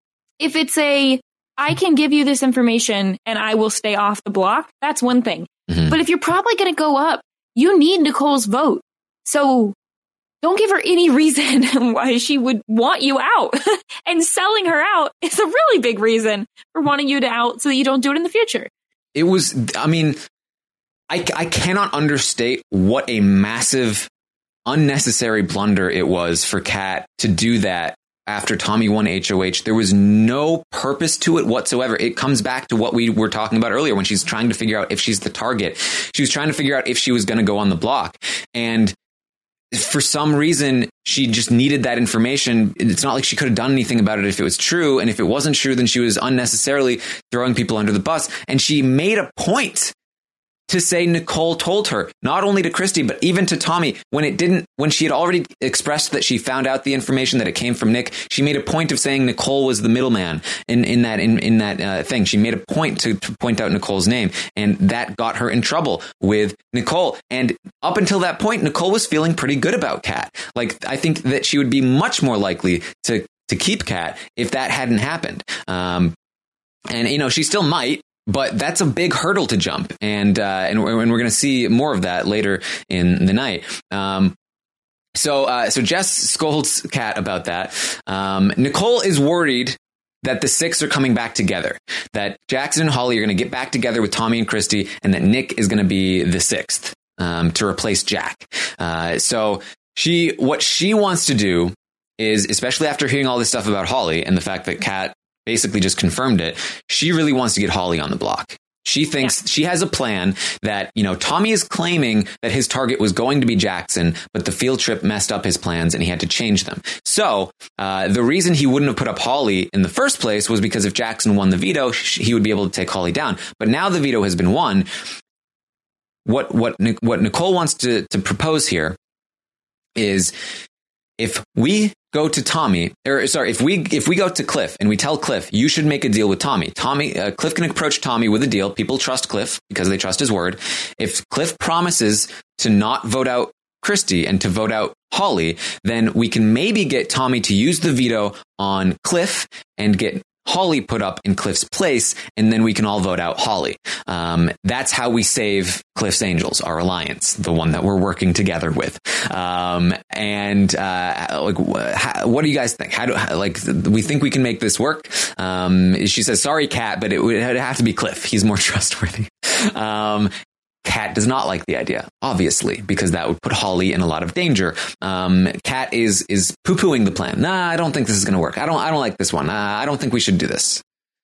If it's a, I can give you this information and I will stay off the block, that's one thing. Mm-hmm. But if you're probably going to go up, you need Nicole's vote. So don't give her any reason why she would want you out. And selling her out is a really big reason for wanting you to out so that you don't do it in the future. It was, I mean, I, I cannot understate what a massive, unnecessary blunder it was for Kat to do that. After Tommy won H O H, there was no purpose to it whatsoever. It comes back to what we were talking about earlier when she's trying to figure out if she's the target. She was trying to figure out if she was going to go on the block. And for some reason, she just needed that information. It's not like she could have done anything about it if it was true. And if it wasn't true, then she was unnecessarily throwing people under the bus. And she made a point to say Nicole told her, not only to Christy, but even to Tommy, when it didn't, when she had already expressed that she found out the information that it came from Nick, she made a point of saying Nicole was the middleman in, in that, in, in that uh, thing. She made a point to, to point out Nicole's name, and that got her in trouble with Nicole. And up until that point, Nicole was feeling pretty good about Kat. Like, I think that she would be much more likely to, to keep Kat if that hadn't happened. Um, and, you know, she still might. But that's a big hurdle to jump, and uh, and we're, and we're going to see more of that later in the night. Um, so uh, so Jess scolds Kat about that. Um, Nicole is worried that the six are coming back together, that Jackson and Holly are going to get back together with Tommy and Christy, and that Nick is going to be the sixth um, to replace Jack. Uh, so she what she wants to do is, especially after hearing all this stuff about Holly and the fact that Kat basically just confirmed it, she really wants to get Holly on the block. She thinks yeah. she has a plan that, you know, Tommy is claiming that his target was going to be Jackson, but the field trip messed up his plans and he had to change them. So uh, the reason he wouldn't have put up Holly in the first place was because if Jackson won the veto, he would be able to take Holly down. But now the veto has been won. What what what Nicole wants to, to propose here is, if we go to Tommy, or sorry, if we if we go to Cliff and we tell Cliff, you should make a deal with Tommy. Tommy, uh, Cliff can approach Tommy with a deal. People trust Cliff because they trust his word. If Cliff promises to not vote out Christy and to vote out Holly, then we can maybe get Tommy to use the veto on Cliff and get Holly put up in Cliff's place, and then we can all vote out Holly. Um, that's how we save Cliff's Angels, our alliance, the one that we're working together with. Um, and uh, like, wh- what do you guys think? How do like we think we can make this work? Um, she says, "Sorry, Kat, but it would have to be Cliff. He's more trustworthy." Um, Kat does not like the idea, obviously, because that would put Holly in a lot of danger. Um, Kat is is poo-pooing the plan. Nah, I don't think this is going to work. I don't I don't like this one. Uh, I don't think we should do this.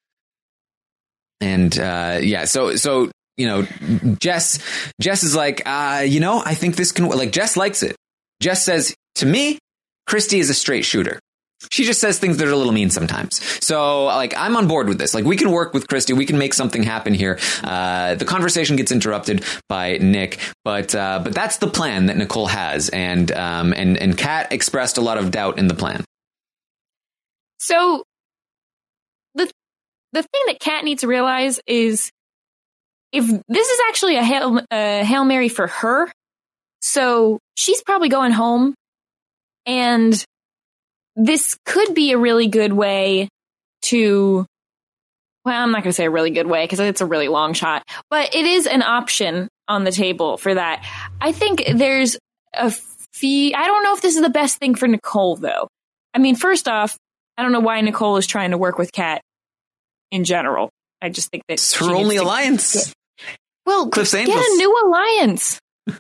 And uh, yeah, so so you know, Jess Jess is like, uh, you know, I think this can work. Like, Jess likes it. Jess says, to me, Christy is a straight shooter. She just says things that are a little mean sometimes. So, like, I'm on board with this. Like, we can work with Christy. We can make something happen here. Uh, the conversation gets interrupted by Nick, but uh, but that's the plan that Nicole has. And um, and and Kat expressed a lot of doubt in the plan. So, the the thing that Kat needs to realize is, if this is actually a Hail, uh, Hail Mary for her, so she's probably going home, and this could be a really good way to well, I'm not going to say a really good way because it's a really long shot, but it is an option on the table for that. I think there's a fee. I don't know if this is the best thing for Nicole, though. I mean, first off, I don't know why Nicole is trying to work with Kat in general. I just think that it's her only to, alliance. Yeah. Well, Cliff's get Angels. a new alliance.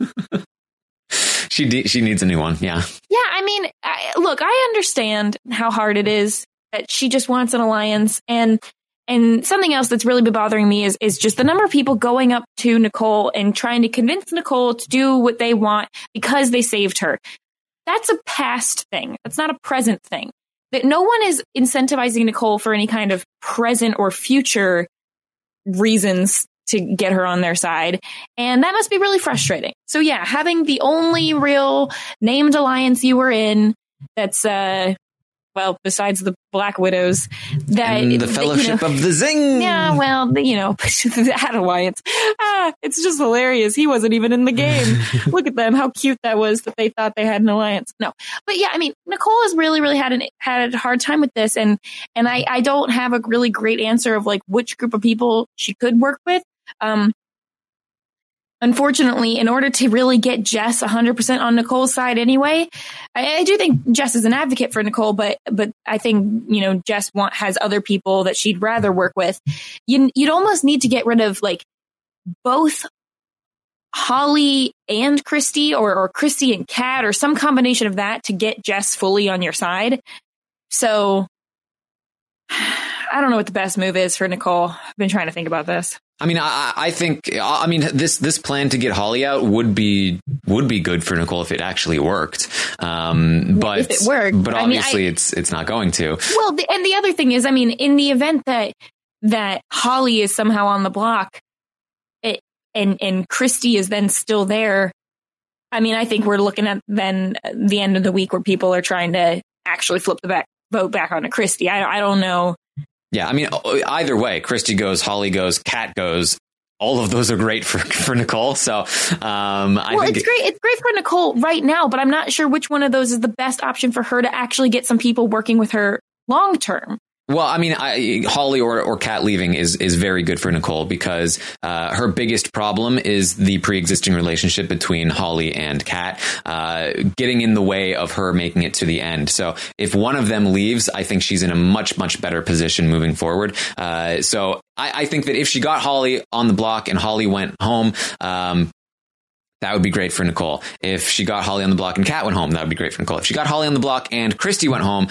she de- she needs a new one. Yeah. Yeah. I mean, I, look, I understand how hard it is that she just wants an alliance, and and something else that's really been bothering me is is just the number of people going up to Nicole and trying to convince Nicole to do what they want because they saved her. That's a past thing. That's not a present thing. That no one is incentivizing Nicole for any kind of present or future reasons to get her on their side. And that must be really frustrating. So yeah, having the only real named alliance you were in that's, uh, well, besides the Black Widows, that and the Fellowship that, you know, of the Zing. Yeah, well, you know, that alliance. Ah, it's just hilarious. He wasn't even in the game. Look at them. How cute that was that they thought they had an alliance. No, but yeah, I mean, Nicole has really, really had an had a hard time with this, and and I I don't have a really great answer of like which group of people she could work with. Um, Unfortunately, in order to really get Jess one hundred percent on Nicole's side anyway, I, I do think Jess is an advocate for Nicole, but but I think, you know, Jess want, has other people that she'd rather work with. You, you'd almost need to get rid of like both Holly and Christy, or, or Christy and Kat, or some combination of that to get Jess fully on your side. So I don't know what the best move is for Nicole. I've been trying to think about this. I mean, I, I think, I mean, this this plan to get Holly out would be would be good for Nicole if it actually worked. Um, but if it worked, but obviously, I mean, I, it's it's not going to. Well, the, and the other thing is, I mean, in the event that that Holly is somehow on the block, it, and and Christy is then still there, I mean, I think we're looking at then the end of the week where people are trying to actually flip the back vote back onto Christy. I I don't know. Yeah, I mean, either way, Christy goes, Holly goes, Kat goes. All of those are great for, for Nicole. So, um, I well, think it's great. It's great for Nicole right now, but I'm not sure which one of those is the best option for her to actually get some people working with her long term. Well, I mean, I, Holly or, or Kat leaving is, is very good for Nicole because uh, her biggest problem is the pre-existing relationship between Holly and Kat, uh, getting in the way of her making it to the end. So if one of them leaves, I think she's in a much, much better position moving forward. Uh, so I, I think that if she got Holly on the block and Holly went home, um, that would be great for Nicole. If she got Holly on the block and Kat went home, that would be great for Nicole. If she got Holly on the block and Christy went home,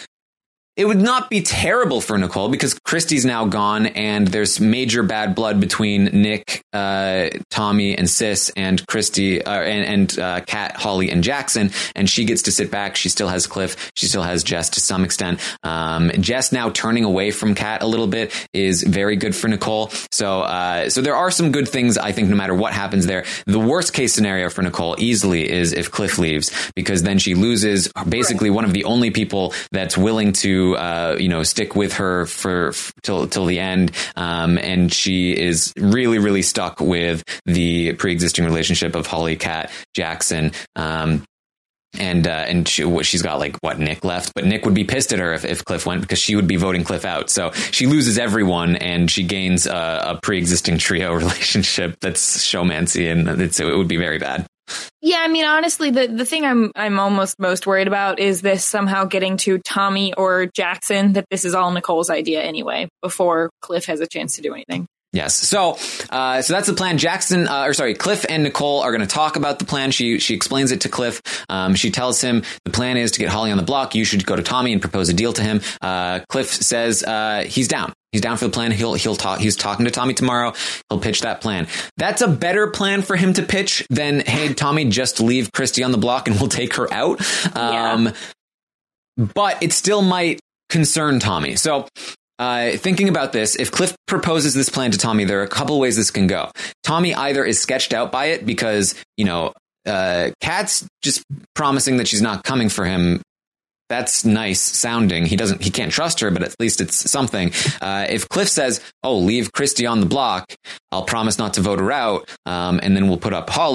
it would not be terrible for Nicole because Christy's now gone and there's major bad blood between Nick, uh, Tommy and Sis and Christy, uh, and, and, uh, Kat, Holly and Jackson. And she gets to sit back. She still has Cliff. She still has Jess to some extent. Um, Jess now turning away from Kat a little bit is very good for Nicole. So, uh, so there are some good things, I think, no matter what happens there. The worst case scenario for Nicole easily is if Cliff leaves, because then she loses basically one of the only people that's willing to Uh, you know, stick with her for, for till till the end, um, and she is really, really stuck with the pre-existing relationship of Holly, Kat, Jackson, um, and uh, and she, she's got like what Nick left, but Nick would be pissed at her if, if Cliff went because she would be voting Cliff out. So she loses everyone, and she gains a, a pre-existing trio relationship that's showmancy, and it's, it would be very bad. Yeah, I mean, honestly, the, the thing I'm I'm almost most worried about is this somehow getting to Tommy or Jackson, that this is all Nicole's idea anyway, before Cliff has a chance to do anything. Yes. So, uh, so that's the plan. Jackson, uh, or sorry, Cliff and Nicole are going to talk about the plan. She, she explains it to Cliff. Um, she tells him the plan is to get Holly on the block. You should go to Tommy and propose a deal to him. Uh, Cliff says, uh, he's down. He's down for the plan. He'll, he'll talk. He's talking to Tommy tomorrow. He'll pitch that plan. That's a better plan for him to pitch than, hey, Tommy, just leave Christy on the block and we'll take her out. Um, yeah. But it still might concern Tommy. So, Uh, thinking about this, if Cliff proposes this plan to Tommy, there are a couple ways this can go. Tommy either is sketched out by it because, you know, uh, Kat's just promising that she's not coming for him. That's nice sounding. He doesn't, he can't trust her, but at least it's something. Uh, if Cliff says, oh, leave Christy on the block, I'll promise not to vote her out. Um, and then we'll put up Holly.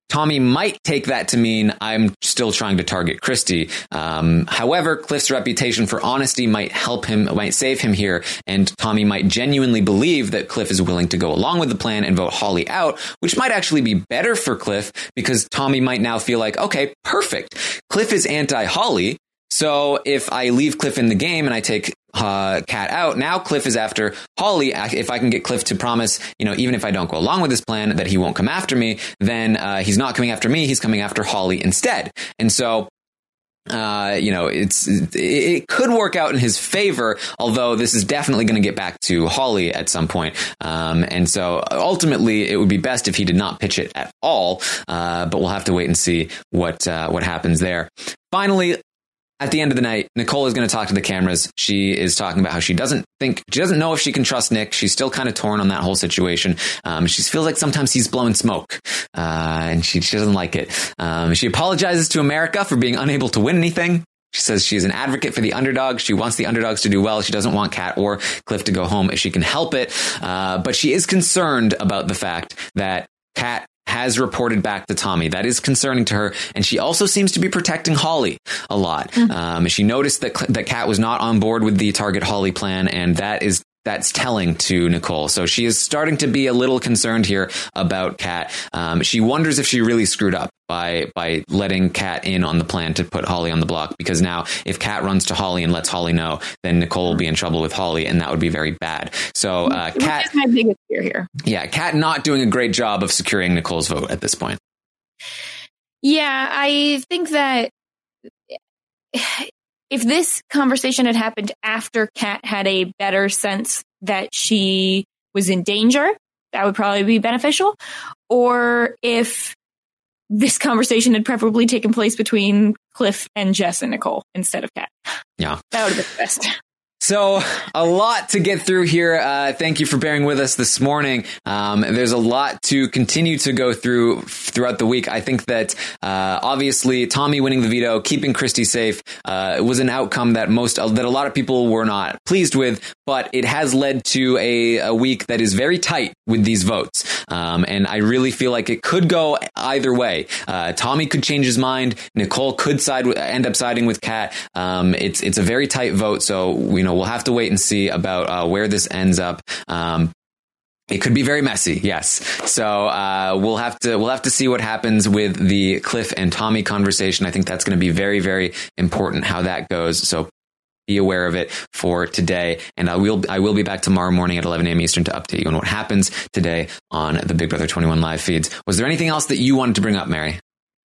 Tommy might take that to mean I'm still trying to target Christie. Um, however, Cliff's reputation for honesty might help him, might save him here, and Tommy might genuinely believe that Cliff is willing to go along with the plan and vote Holly out, which might actually be better for Cliff because Tommy might now feel like, okay, perfect. Cliff is anti-Holly. So if I leave Cliff in the game and I take uh, Kat out, now Cliff is after Holly. If I can get Cliff to promise, you know, even if I don't go along with this plan, that he won't come after me, then uh, he's not coming after me. He's coming after Holly instead. And so, uh, you know, it's it, it could work out in his favor, although this is definitely going to get back to Holly at some point. Um, and so ultimately, it would be best if he did not pitch it at all. Uh, but we'll have to wait and see what uh, what happens there. Finally, at the end of the night, Nicole is going to talk to the cameras. She is talking about how she doesn't think, she doesn't know if she can trust Nick. She's still kind of torn on that whole situation. Um, she feels like sometimes he's blowing smoke, uh, and she, she doesn't like it. Um, she apologizes to America for being unable to win anything. She says she's an advocate for the underdog. She wants the underdogs to do well. She doesn't want Kat or Cliff to go home if she can help it. Uh, but she is concerned about the fact that Kat has reported back to Tommy. That is concerning to her. And she also seems to be protecting Holly a lot. Mm-hmm. Um, she noticed that, that Kat was not on board with the target Holly plan. And that is that's telling to Nicole. So she is starting to be a little concerned here about Kat. Um, she wonders if she really screwed up by by letting Kat in on the plan to put Holly on the block, because now if Kat runs to Holly and lets Holly know, then Nicole will be in trouble with Holly, and that would be very bad. So uh, Kat, which is my biggest fear here. Yeah, Kat not doing a great job of securing Nicole's vote at this point. Yeah, I think that if this conversation had happened after Kat had a better sense that she was in danger, that would probably be beneficial. Or if this conversation had preferably taken place between Cliff and Jess and Nicole instead of Kat. Yeah. That would have been the best. So a lot to get through here. Uh, thank you for bearing with us this morning. Um, there's a lot to continue to go through throughout the week. I think that uh, obviously Tommy winning the veto, keeping Christie safe, uh, was an outcome that most uh, that a lot of people were not pleased with. But it has led to a, a week that is very tight with these votes. Um, and I really feel like it could go either way. Uh, Tommy could change his mind. Nicole could side with, end up siding with Kat. Um, it's it's a very tight vote. So, you know, we'll have to wait and see about uh, where this ends up. Um, It could be very messy, yes. So uh, we'll have to we'll have to see what happens with the Cliff and Tommy conversation. I think that's going to be very, very important how that goes. So be aware of it for today. And I will I will be back tomorrow morning at eleven a.m. Eastern to update you on what happens today on the Big Brother twenty-one live feeds. Was there anything else that you wanted to bring up, Mary?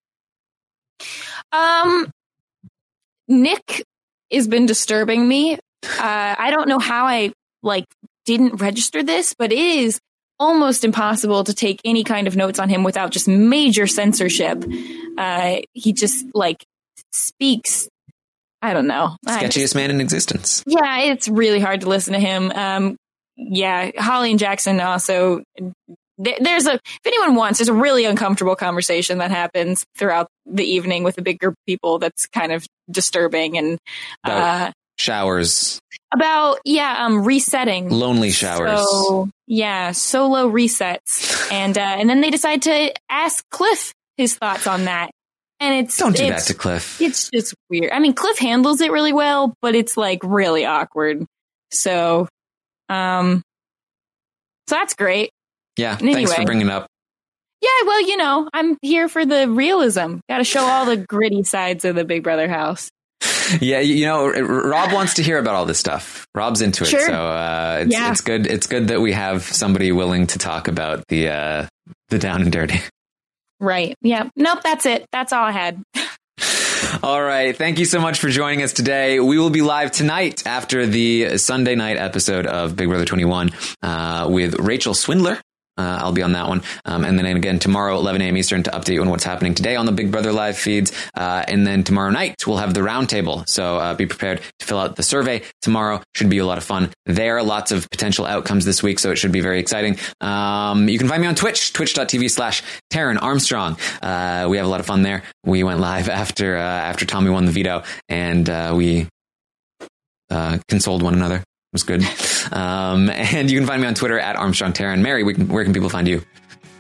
Um, Nick has been disturbing me. Uh, I don't know how I like didn't register this, but it is almost impossible to take any kind of notes on him without just major censorship. Uh, he just like speaks. I don't know. Sketchiest just, man in existence. Yeah, it's really hard to listen to him. Um, yeah, Holly and Jackson also. Th- there's a if anyone wants, there's a really uncomfortable conversation that happens throughout the evening with a big group of people. That's kind of disturbing and. Uh, Showers. About, yeah, um, resetting. Lonely showers. So, yeah, solo resets. And uh, and then they decide to ask Cliff his thoughts on that. And it's... Don't do it's, that to Cliff. It's just weird. I mean, Cliff handles it really well, but it's, like, really awkward. So, um... So that's great. Yeah, anyway. Thanks for bringing it up. Yeah, well, you know, I'm here for the realism. Got to show all the gritty sides of the Big Brother house. Yeah, you know, Rob wants to hear about all this stuff. Rob's into it, sure. so uh, it's, yeah. it's good. It's good that we have somebody willing to talk about the uh, the down and dirty. Right. Yeah. Nope. That's it. That's all I had. All right. Thank you so much for joining us today. We will be live tonight after the Sunday night episode of Big Brother twenty-one uh, with Rachel Swindler. Uh, I'll be on that one. Um, and then again, tomorrow, eleven a.m. Eastern to update you on what's happening today on the Big Brother live feeds. Uh, and then tomorrow night, we'll have the roundtable. So uh, be prepared to fill out the survey tomorrow. Should be a lot of fun there. Lots of potential outcomes this week. So it should be very exciting. Um, you can find me on Twitch, twitch.tv slash Taryn Armstrong. Uh, we have a lot of fun there. We went live after, uh, after Tommy won the veto, and uh, we uh, consoled one another. It was good. Um, and you can find me on Twitter at Armstrong Taryn. Mary, we can, where can people find you?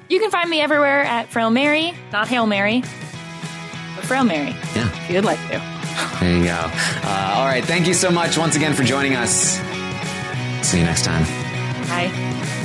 You can find me everywhere at Frail Mary, not Hail Mary, but Frail Mary. Yeah. If you'd like to. There you go. Uh, all right. Thank you so much once again for joining us. See you next time. Bye.